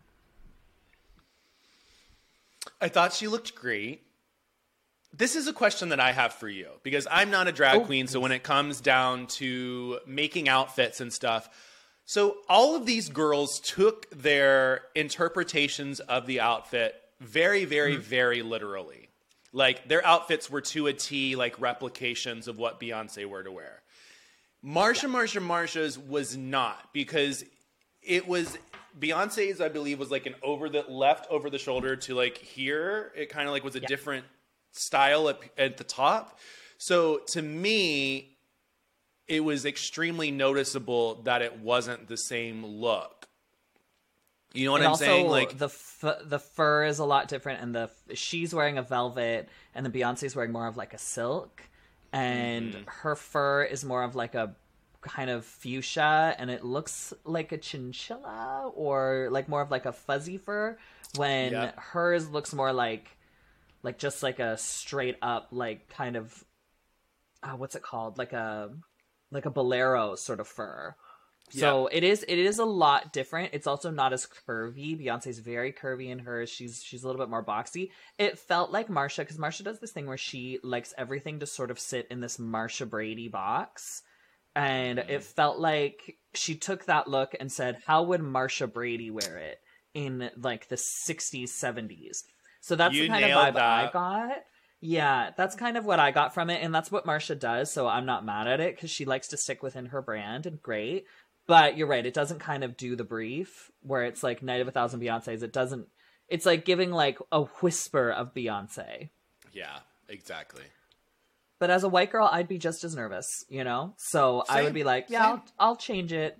Speaker 2: I thought she looked great. This is a question that I have for you because I'm not a drag queen. So when it comes down to making outfits and stuff, so all of these girls took their interpretations of the outfit very, very, very literally. Like their outfits were to a T, like replications of what Beyonce were to wear. Marsha's was not, because it was Beyonce's, I believe, was like an over the shoulder to like here. It kind of like was a different style at the top. So to me, it was extremely noticeable that it wasn't the same look. You know what I'm saying? Like
Speaker 1: the fur is a lot different, and she's wearing a velvet, and the Beyonce's wearing more of like a silk, and her fur is more of like a kind of fuchsia, and it looks like a chinchilla or like more of like a fuzzy fur, when hers looks more like just like a straight up like kind of what's it called, like a bolero sort of fur. So it is a lot different. It's also not as curvy. Beyonce's very curvy in hers. She's a little bit more boxy. It felt like Marsha, because Marsha does this thing where she likes everything to sort of sit in this Marsha Brady box. And it felt like she took that look and said, how would Marsha Brady wear it in like the 60s, 70s? So that's the kind of vibe I got. Yeah, that's kind of what I got from it, and that's what Marsha does, so I'm not mad at it, because she likes to stick within her brand, and great. But you're right, it doesn't kind of do the brief, where it's like Night of 1,000 Beyoncés. It doesn't, it's like giving like a whisper of Beyonce.
Speaker 2: Yeah, exactly.
Speaker 1: But as a white girl, I'd be just as nervous, you know? So I would be like, yeah, I'll change it.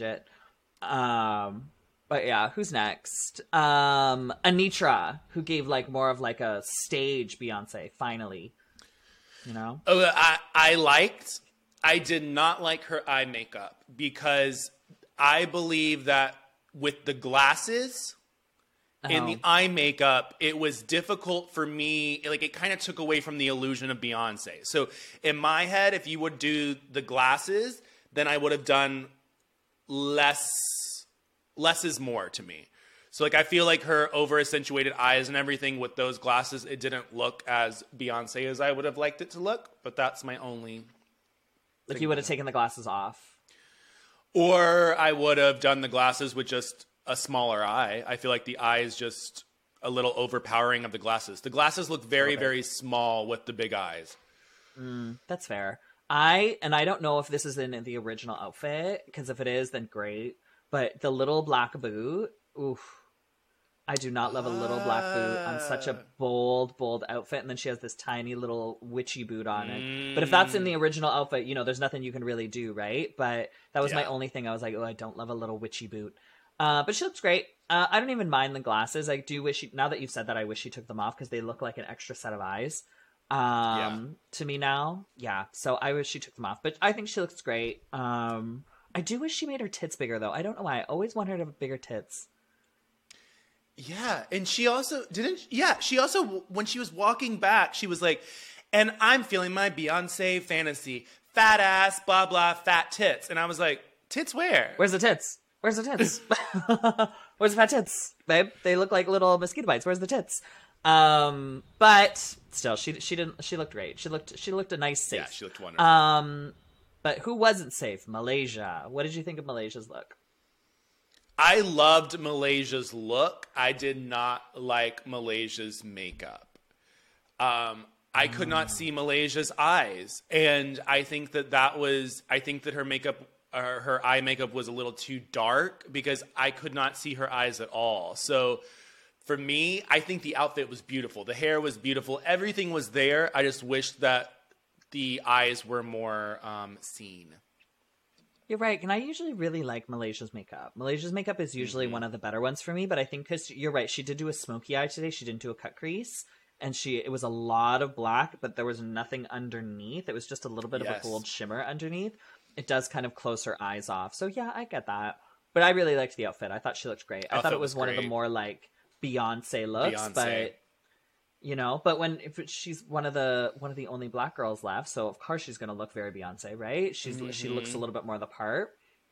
Speaker 1: But yeah, who's next? Anitra, who gave like more of like a stage Beyonce, finally. You know?
Speaker 2: Oh, I did not like her eye makeup, because I believe that with the glasses, in the eye makeup, it was difficult for me. Like, it kind of took away from the illusion of Beyonce. So in my head, if you would do the glasses, then I would have done less is more to me. So, like, I feel like her over-accentuated eyes and everything with those glasses, it didn't look as Beyonce as I would have liked it to look. But that's my only...
Speaker 1: Like, you would have taken the glasses off.
Speaker 2: Or I would have done the glasses with just a smaller eye. I feel like the eye is just a little overpowering of the glasses. The glasses look very, very small with the big eyes.
Speaker 1: That's fair. I don't know if this is in the original outfit, because if it is, then great. But the little black boot, oof. I do not love a little black boot on such a bold outfit. And then she has this tiny little witchy boot on it. But if that's in the original outfit, you know, there's nothing you can really do, right? But that was my only thing. I was like, oh, I don't love a little witchy boot. But she looks great. I don't even mind the glasses. I do wish now that you've said that, I wish she took them off because they look like an extra set of eyes to me now. Yeah. So I wish she took them off. But I think she looks great. I do wish she made her tits bigger, though. I don't know why. I always want her to have bigger tits.
Speaker 2: Yeah, and she also when she was walking back, she was like, and I'm feeling my Beyonce fantasy, fat ass, blah, blah, fat tits. And I was like, tits where?
Speaker 1: Where's the tits? Where's the tits? Where's the fat tits, babe? They look like little mosquito bites. Where's the tits? But still, she looked great. She looked a nice safe.
Speaker 2: Yeah, she looked wonderful.
Speaker 1: But who wasn't safe? Malaysia. What did you think of Malaysia's look?
Speaker 2: I loved Malaysia's look. I did not like Malaysia's makeup. I could not see Malaysia's eyes. And I think that her makeup, her eye makeup was a little too dark because I could not see her eyes at all. So for me, I think the outfit was beautiful. The hair was beautiful. Everything was there. I just wish that the eyes were more seen.
Speaker 1: You're right. And I usually really like Malaysia's makeup. Malaysia's makeup is usually one of the better ones for me. But I think because you're right, she did do a smoky eye today. She didn't do a cut crease. And it was a lot of black, but there was nothing underneath. It was just a little bit of a gold shimmer underneath. It does kind of close her eyes off. So yeah, I get that. But I really liked the outfit. I thought she looked great. I thought it was one of the more like Beyonce looks. But you know, but she's one of the only black girls left, so of course she's going to look very Beyonce, right? She looks a little bit more the part.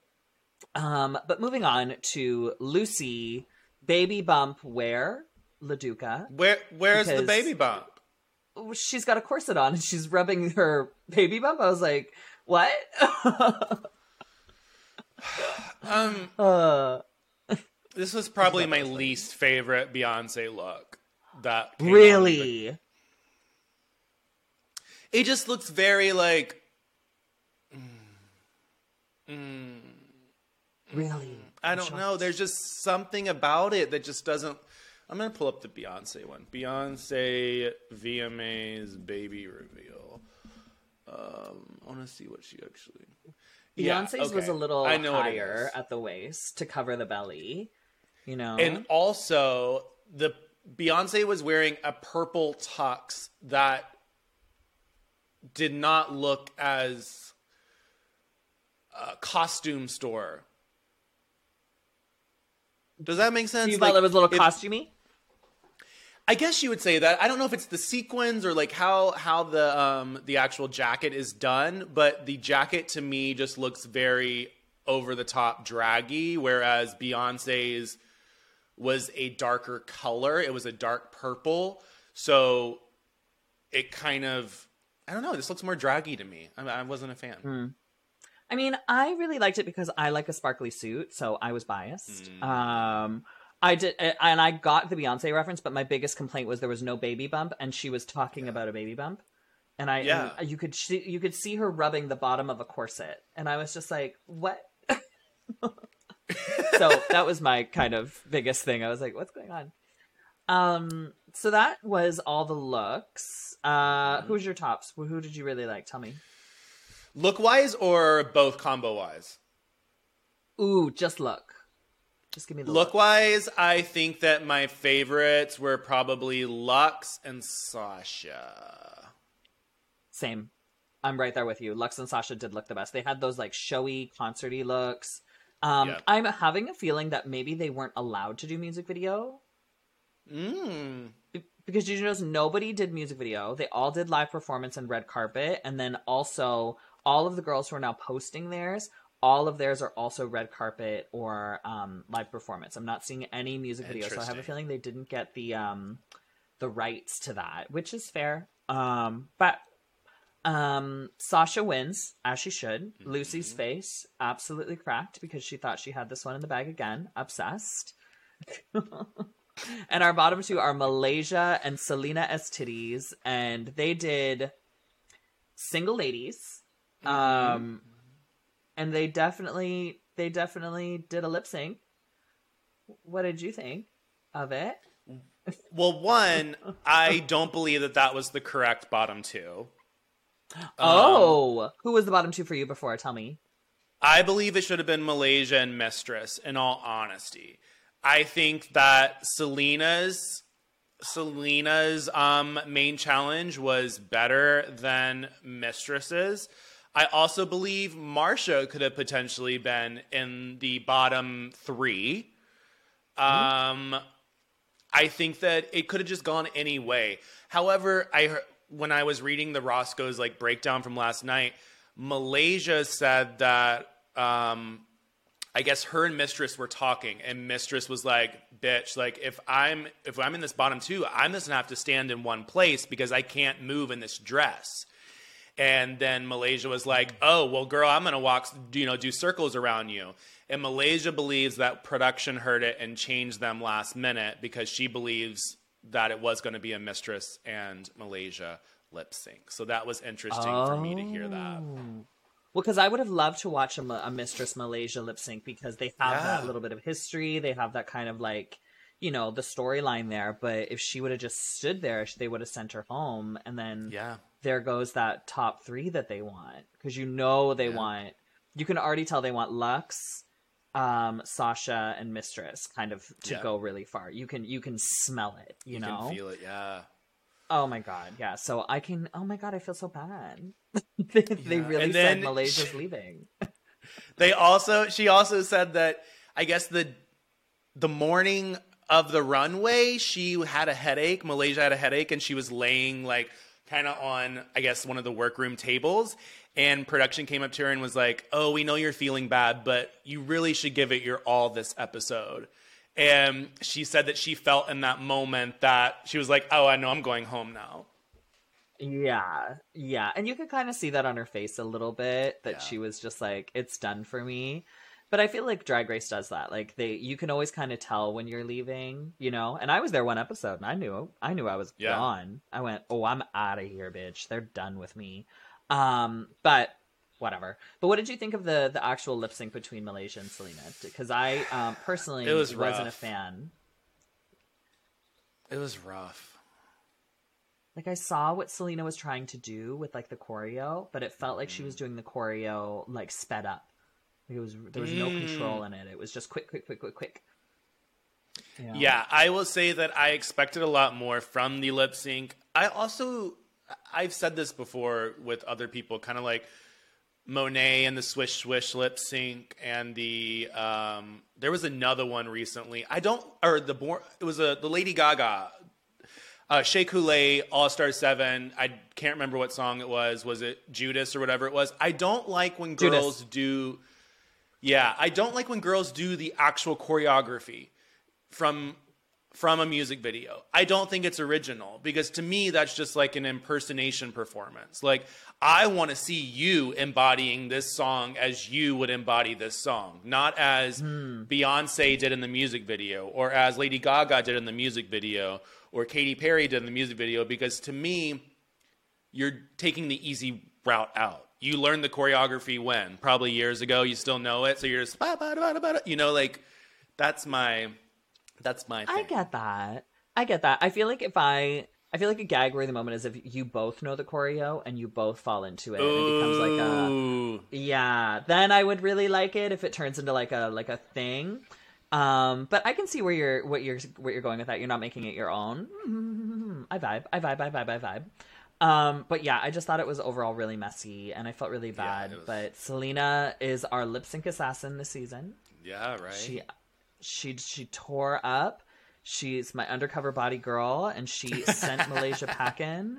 Speaker 1: But moving on to Lucy, baby bump where? Laduca.
Speaker 2: Where's the baby bump?
Speaker 1: She's got a corset on and she's rubbing her baby bump. I was like, what?
Speaker 2: This was probably my least favorite Beyonce look. That
Speaker 1: really?
Speaker 2: It just looks very like
Speaker 1: really.
Speaker 2: I don't know. There's just something about it that just doesn't. I'm gonna pull up the Beyonce one. Beyonce VMA's baby reveal. I want to see what she actually.
Speaker 1: Beyonce's was a little higher at the waist to cover the belly, you know.
Speaker 2: And also the Beyonce was wearing a purple tux that did not look as a costume store. Does that make sense?
Speaker 1: You felt it was a little costumey?
Speaker 2: I guess you would say that. I don't know if it's the sequins or like how the actual jacket is done, but the jacket to me just looks very over the top draggy, whereas Beyonce's was a darker color. It was a dark purple. So it kind of, I don't know, this looks more draggy to me. I wasn't a fan.
Speaker 1: I mean, I really liked it because I like a sparkly suit, so I was biased. I did, and I got the Beyonce reference, but my biggest complaint was there was no baby bump, and she was talking about a baby bump. And and you could see her rubbing the bottom of a corset. And I was just like, what? So that was my kind of biggest thing. I was like, what's going on? So that was all the looks. Who's your tops? Who did you really like? Tell me.
Speaker 2: Look-wise or both combo-wise?
Speaker 1: Ooh, just look. Just give me the
Speaker 2: look-wise, I think that my favorites were probably Luxx and Sasha.
Speaker 1: Same. I'm right there with you. Luxx and Sasha did look the best. They had those like showy, concert-y looks. I'm having a feeling that maybe they weren't allowed to do music video Because you notice nobody did music video. They all did live performance and red carpet. And then also all of the girls who are now posting theirs, all of theirs are also red carpet or live performance. I'm not seeing any music video. So I have a feeling they didn't get the rights to that, which is fair. But Sasha wins, as she should. Lucy's face absolutely cracked because she thought she had this one in the bag again. Obsessed. And our bottom two are Malaysia and Selena Estides, and they did Single Ladies. And they definitely did a lip sync. What did you think of it?
Speaker 2: Well, one, I don't believe that was the correct bottom two.
Speaker 1: Who was the bottom two for you before? Tell me.
Speaker 2: I believe it should have been Malaysia and Mistress, in all honesty. I think that Selena's main challenge was better than Mistress's. I also believe Marcia could have potentially been in the bottom three. I think that it could have just gone any way. However, when I was reading the Roscoe's like breakdown from last night, Malaysia said that I guess her and Mistress were talking, and Mistress was like, "Bitch, like if I'm in this bottom two, I'm just gonna have to stand in one place because I can't move in this dress." And then Malaysia was like, "Oh, well, girl, I'm gonna walk, do circles around you." And Malaysia believes that production heard it and changed them last minute because she believes that it was going to be a Mistress and Malaysia lip sync. So that was interesting for me to hear that.
Speaker 1: Well, because I would have loved to watch a Mistress Malaysia lip sync because they have that little bit of history. They have that kind of like, the storyline there. But if she would have just stood there, they would have sent her home. And then there goes that top three that they want. Because they want, you can already tell they want Luxe, Sasha, and Mistress kind of to go really far. You can smell it, you know?
Speaker 2: You can feel it, yeah.
Speaker 1: Oh my god, yeah. So I feel so bad. They really said Malaysia's leaving.
Speaker 2: She also said that I guess the morning of the runway, she had a headache. Malaysia had a headache, and she was laying like kind of on, I guess, one of the workroom tables. And production came up to her and was like, "Oh, we know you're feeling bad, but you really should give it your all this episode." And she said that she felt in that moment that she was like, "Oh, I know I'm going home now."
Speaker 1: Yeah. And you could kind of see that on her face a little bit, that she was just like, it's done for me. But I feel like Drag Race does that. Like you can always kind of tell when you're leaving, And I was there one episode and I knew I was gone. I went, "Oh, I'm out of here, bitch. They're done with me." But whatever. But what did you think of the actual lip sync between Malaysia and Selena? Because I personally wasn't a fan.
Speaker 2: It was rough.
Speaker 1: Like I saw what Selena was trying to do with like the choreo, but it felt like she was doing the choreo like sped up. There was no control in it. It was just quick.
Speaker 2: Yeah, I will say that I expected a lot more from the lip sync. I've said this before with other people, kind of like Monet and the Swish Swish lip sync, and the there was another one recently. It was the Lady Gaga, Shea Coulee, All Star 7. I can't remember what song it was. Was it Judas or whatever it was? I don't like when girls do. Yeah, I don't like when girls do the actual choreography from a music video. I don't think it's original because to me that's just like an impersonation performance. Like I want to see you embodying this song as you would embody this song, not as Beyonce did in the music video or as Lady Gaga did in the music video or Katy Perry did in the music video, because to me you're taking the easy route out. You learned the choreography when? Probably years ago. You still know it, so you're just like that's my thing.
Speaker 1: I get that. I feel like a gag worthy moment is if you both know the choreo and you both fall into it. And it becomes like then I would really like it if it turns into like a thing. But I can see what you're going with that. You're not making it your own. I vibe. But yeah, I just thought it was overall really messy and I felt really bad. Yeah, but Selena is our lip sync assassin this season.
Speaker 2: Yeah, right.
Speaker 1: She tore up. She's my undercover body girl, and she sent Malaysia packing.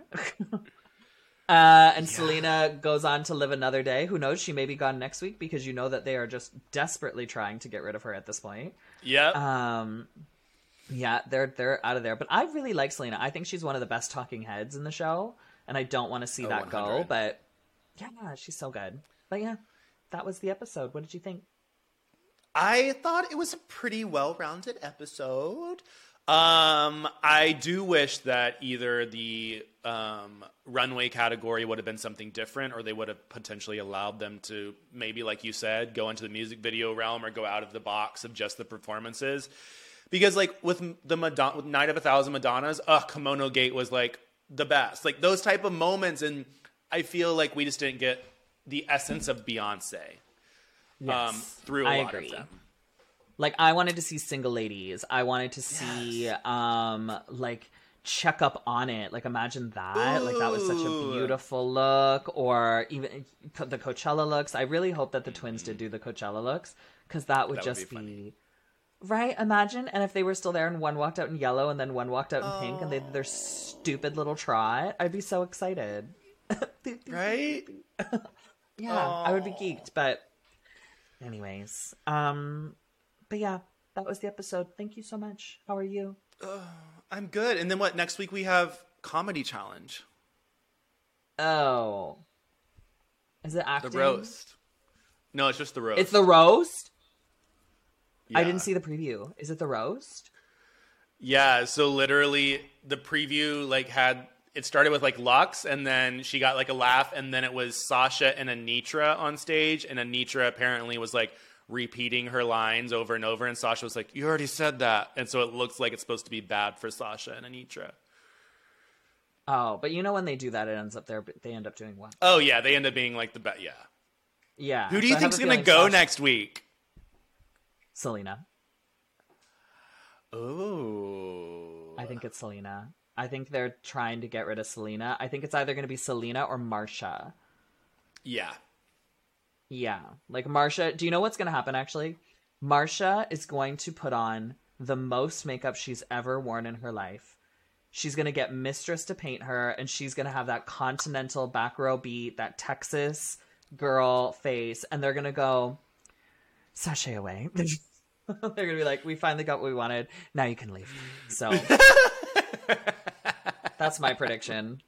Speaker 1: And Selena goes on to live another day. Who knows? She may be gone next week because you know that they are just desperately trying to get rid of her at this point.
Speaker 2: Yep.
Speaker 1: Yeah, they're out of there. But I really like Selena. I think she's one of the best talking heads in the show, and I don't want to see that
Speaker 2: 100.
Speaker 1: go. But yeah, she's so good. But yeah, that was the episode. What did you think?
Speaker 2: I thought it was a pretty well-rounded episode. I do wish that either the runway category would have been something different, or they would have potentially allowed them to maybe, like you said, go into the music video realm or go out of the box of just the performances. Because like with the with Night of 1,000 Madonnas, Kimono Gate was like the best. Like those type of moments, and I feel like we just didn't get the essence of Beyonce through a lot of them.
Speaker 1: Like, I wanted to see Single Ladies. I wanted to see, like, Check Up On It. Like, imagine that. Ooh. Like, that was such a beautiful look. Or even the Coachella looks. I really hope that the twins did do the Coachella looks. Because that would just be... Right? Imagine. And if they were still there and one walked out in yellow and then one walked out in pink and they did their stupid little trot, I'd be so excited.
Speaker 2: Right?
Speaker 1: Yeah, I would be geeked. But anyways... But yeah, that was the episode. Thank you so much. How are you?
Speaker 2: I'm good. And then what? Next week we have Comedy Challenge.
Speaker 1: Oh. Is it acting?
Speaker 2: The roast. No, it's just the roast.
Speaker 1: It's the roast?
Speaker 2: Yeah.
Speaker 1: I didn't see the preview. Is it the roast?
Speaker 2: Yeah, so literally the preview it started with like Lux, and then she got like a laugh, and then it was Sasha and Anitra on stage, and Anitra apparently was like repeating her lines over and over, and Sasha was like, you already said that. And so it looks like it's supposed to be bad for Sasha and Anitra.
Speaker 1: Oh, but you know when they do that, they end up doing what?
Speaker 2: Oh yeah, they end up being like the best. Yeah.
Speaker 1: Yeah.
Speaker 2: Who do you think's gonna go next week?
Speaker 1: Selena.
Speaker 2: Oh.
Speaker 1: I think it's Selena. I think they're trying to get rid of Selena. I think it's either gonna be Selena or Marsha.
Speaker 2: Yeah.
Speaker 1: Yeah, like Marsha, do you know what's going to happen, actually? Marsha is going to put on the most makeup she's ever worn in her life. She's going to get Mistress to paint her, and she's going to have that continental back row beat, that Texas girl face, and they're going to go, sashay away. They're going to be like, we finally got what we wanted. Now you can leave. So that's my prediction.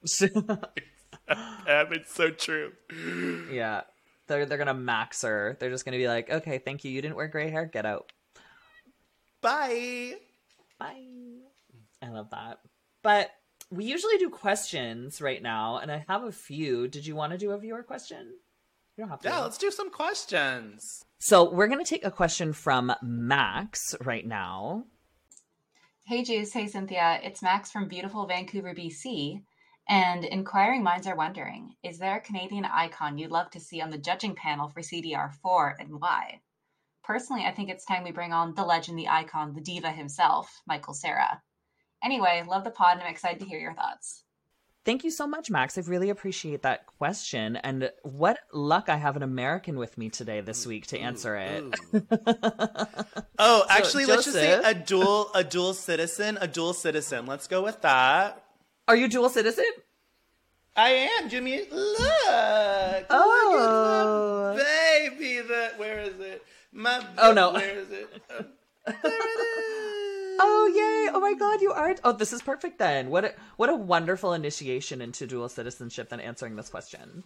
Speaker 2: It's so true.
Speaker 1: Yeah. They're gonna max her. They're just gonna be like, okay, thank you. You didn't wear gray hair. Get out.
Speaker 2: Bye.
Speaker 1: Bye. I love that. But we usually do questions right now, and I have a few. Did you want to do a viewer question? You don't have to.
Speaker 2: Yeah, let's do some questions.
Speaker 1: So we're gonna take a question from Max right now.
Speaker 5: Hey Juice, hey Cynthia. It's Max from beautiful Vancouver, BC. And inquiring minds are wondering, is there a Canadian icon you'd love to see on the judging panel for CDR4, and why? Personally, I think it's time we bring on the legend, the icon, the diva himself, Michael Cera. Anyway, love the pod and I'm excited to hear your thoughts.
Speaker 1: Thank you so much, Max. I really appreciate that question. And what luck I have an American with me today this week to answer it.
Speaker 2: Oh, actually, let's just say a dual citizen. Let's go with that.
Speaker 1: Are you dual citizen?
Speaker 2: I am, Jimmy. Look.
Speaker 1: Oh.
Speaker 2: Baby, where is it?
Speaker 1: Oh, no.
Speaker 2: Where is it? There it is.
Speaker 1: Oh, yay. Oh, my God, you are. Oh, this is perfect then. What a wonderful initiation into dual citizenship than answering this question.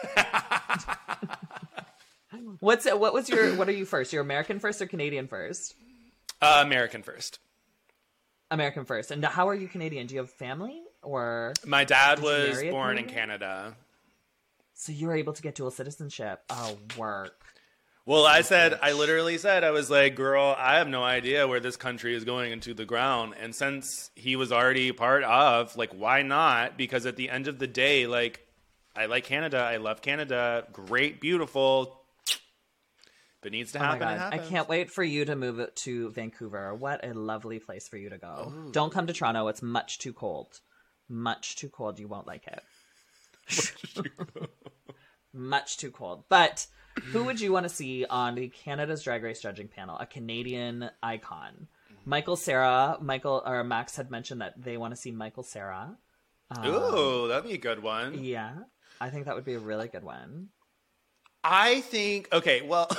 Speaker 1: What are you first? You're American first or Canadian first?
Speaker 2: American first.
Speaker 1: American first. And how are you Canadian? Do you have family? Or
Speaker 2: my dad was born in Canada.
Speaker 1: So you were able to get dual citizenship. Oh, work.
Speaker 2: Well, I literally said, I was like, girl, I have no idea where this country is going into the ground. And since he was already part of, like, why not? Because at the end of the day, like, I like Canada. I love Canada. Great, beautiful. If it needs to happen, it happens.
Speaker 1: I can't wait for you to move it to Vancouver. What a lovely place for you to go. Ooh. Don't come to Toronto. It's much too cold. Much too cold. You won't like it. Much too cold. But who would you want to see on the Canada's Drag Race judging panel? A Canadian icon. Michael or Max had mentioned that they want to see Michael Cera.
Speaker 2: Ooh, that'd be a good one.
Speaker 1: Yeah, I think that would be a really good one.
Speaker 2: I think, okay, well,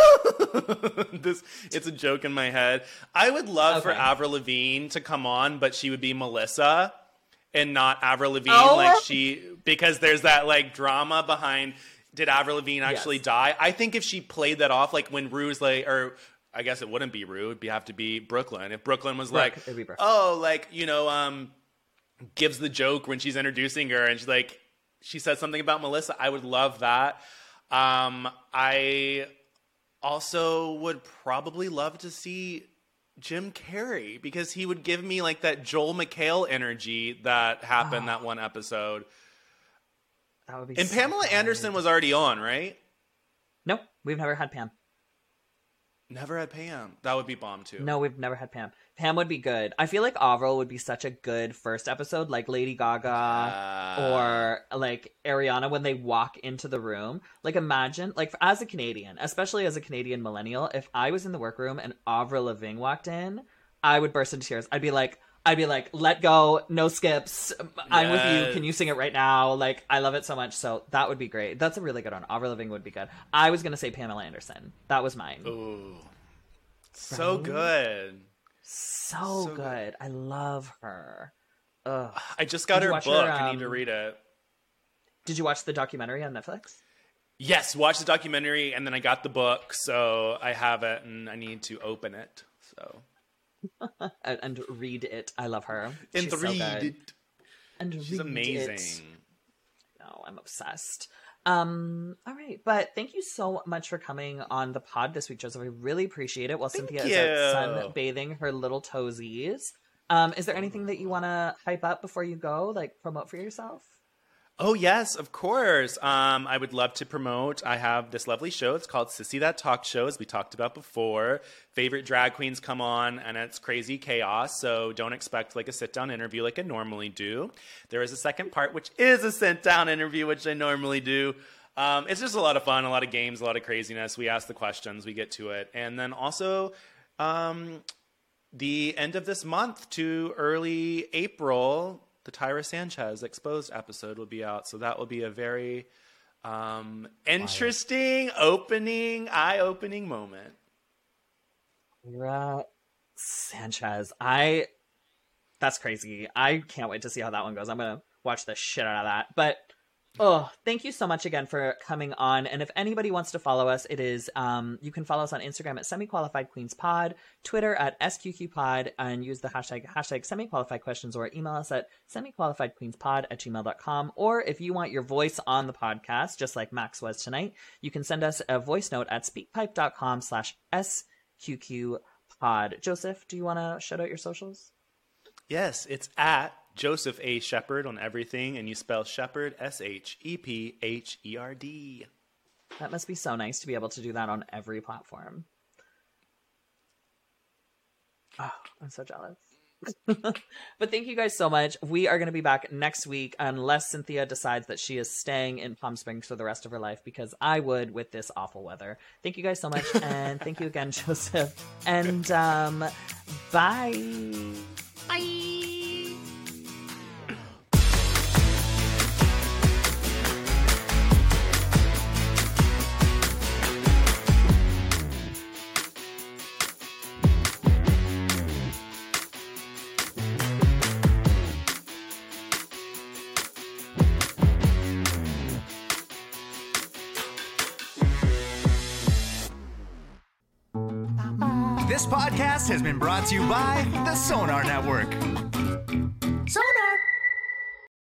Speaker 2: it's a joke in my head. I would love for Avril Lavigne to come on, but she would be Melissa and not Avril Lavigne, because there's that like drama behind, did Avril Lavigne actually die? I think if she played that off, like when Rue's like, or I guess it wouldn't be Rue, it'd have to be Brooklyn. If Brooklyn was like, oh, like, you know, gives the joke when she's introducing her and she's like, she said something about Melissa, I would love that. I also would probably love to see Jim Carrey because he would give me like that Joel McHale energy that happened that one episode.
Speaker 1: That would be
Speaker 2: and Pamela Anderson was already on, right?
Speaker 1: Nope, we've never had Pam.
Speaker 2: Never had Pam. That would be bomb too.
Speaker 1: No, we've never had Pam. Pam would be good. I feel like Avril would be such a good first episode, like Lady Gaga or like Ariana when they walk into the room. Like imagine, like as a Canadian, especially as a Canadian millennial, if I was in the workroom and Avril Lavigne walked in, I would burst into tears. I'd be like, let go, no skips. I'm with you. Can you sing it right now? Like, I love it so much. So that would be great. That's a really good one. Avril Lavigne would be good. I was going to say Pamela Anderson. That was mine.
Speaker 2: Ooh. So good.
Speaker 1: So good. I love her. Ugh.
Speaker 2: I just got her book. I need to read it.
Speaker 1: Did you watch the documentary on Netflix?
Speaker 2: Yes, watched the documentary, and then I got the book, so I have it, and I need to open it. So.
Speaker 1: and read it. I love her.
Speaker 2: And
Speaker 1: She's
Speaker 2: read
Speaker 1: so good.
Speaker 2: it.
Speaker 1: And
Speaker 2: she's amazing.
Speaker 1: It. No, I'm obsessed. All right, but thank you so much for coming on the pod this week, Joseph. I really appreciate it. While Cynthia is out sunbathing her little toesies. Is there anything that you want to hype up before you go, like promote for yourself?
Speaker 2: Oh, yes, of course. I would love to promote. I have this lovely show. It's called Sissy That Talk Show, as we talked about before. Favorite drag queens come on, and it's crazy chaos, so don't expect like a sit-down interview like I normally do. There is a second part, which is a sit-down interview, which I normally do. It's just a lot of fun, a lot of games, a lot of craziness. We ask the questions, we get to it. And then also the end of this month to early April, the Tyra Sanchez Exposed episode will be out. So that will be a very interesting, eye-opening moment.
Speaker 1: Tyra Sanchez. That's crazy. I can't wait to see how that one goes. I'm going to watch the shit out of that. But thank you so much again for coming on. And if anybody wants to follow us, it is you can follow us on Instagram at semiqualifiedqueenspod, Twitter at SQQpod, and use the hashtag semiqualifiedquestions, or email us at semiqualifiedqueenspod@gmail.com. Or if you want your voice on the podcast, just like Max was tonight, you can send us a voice note at speakpipe.com/SQQpod. Joseph, do you want to shout out your socials?
Speaker 2: Yes, it's at Joseph A. Shepard on everything, and you spell Shepard SHEPHERD.
Speaker 1: That must be so nice to be able to do that on every platform. Oh, I'm so jealous. But thank you guys so much. We are going to be back next week unless Cynthia decides that she is staying in Palm Springs for the rest of her life, because I would with this awful weather. Thank you guys so much, and thank you again, Joseph. And bye.
Speaker 3: Bye.
Speaker 6: This podcast has been brought to you by the Sonar Network.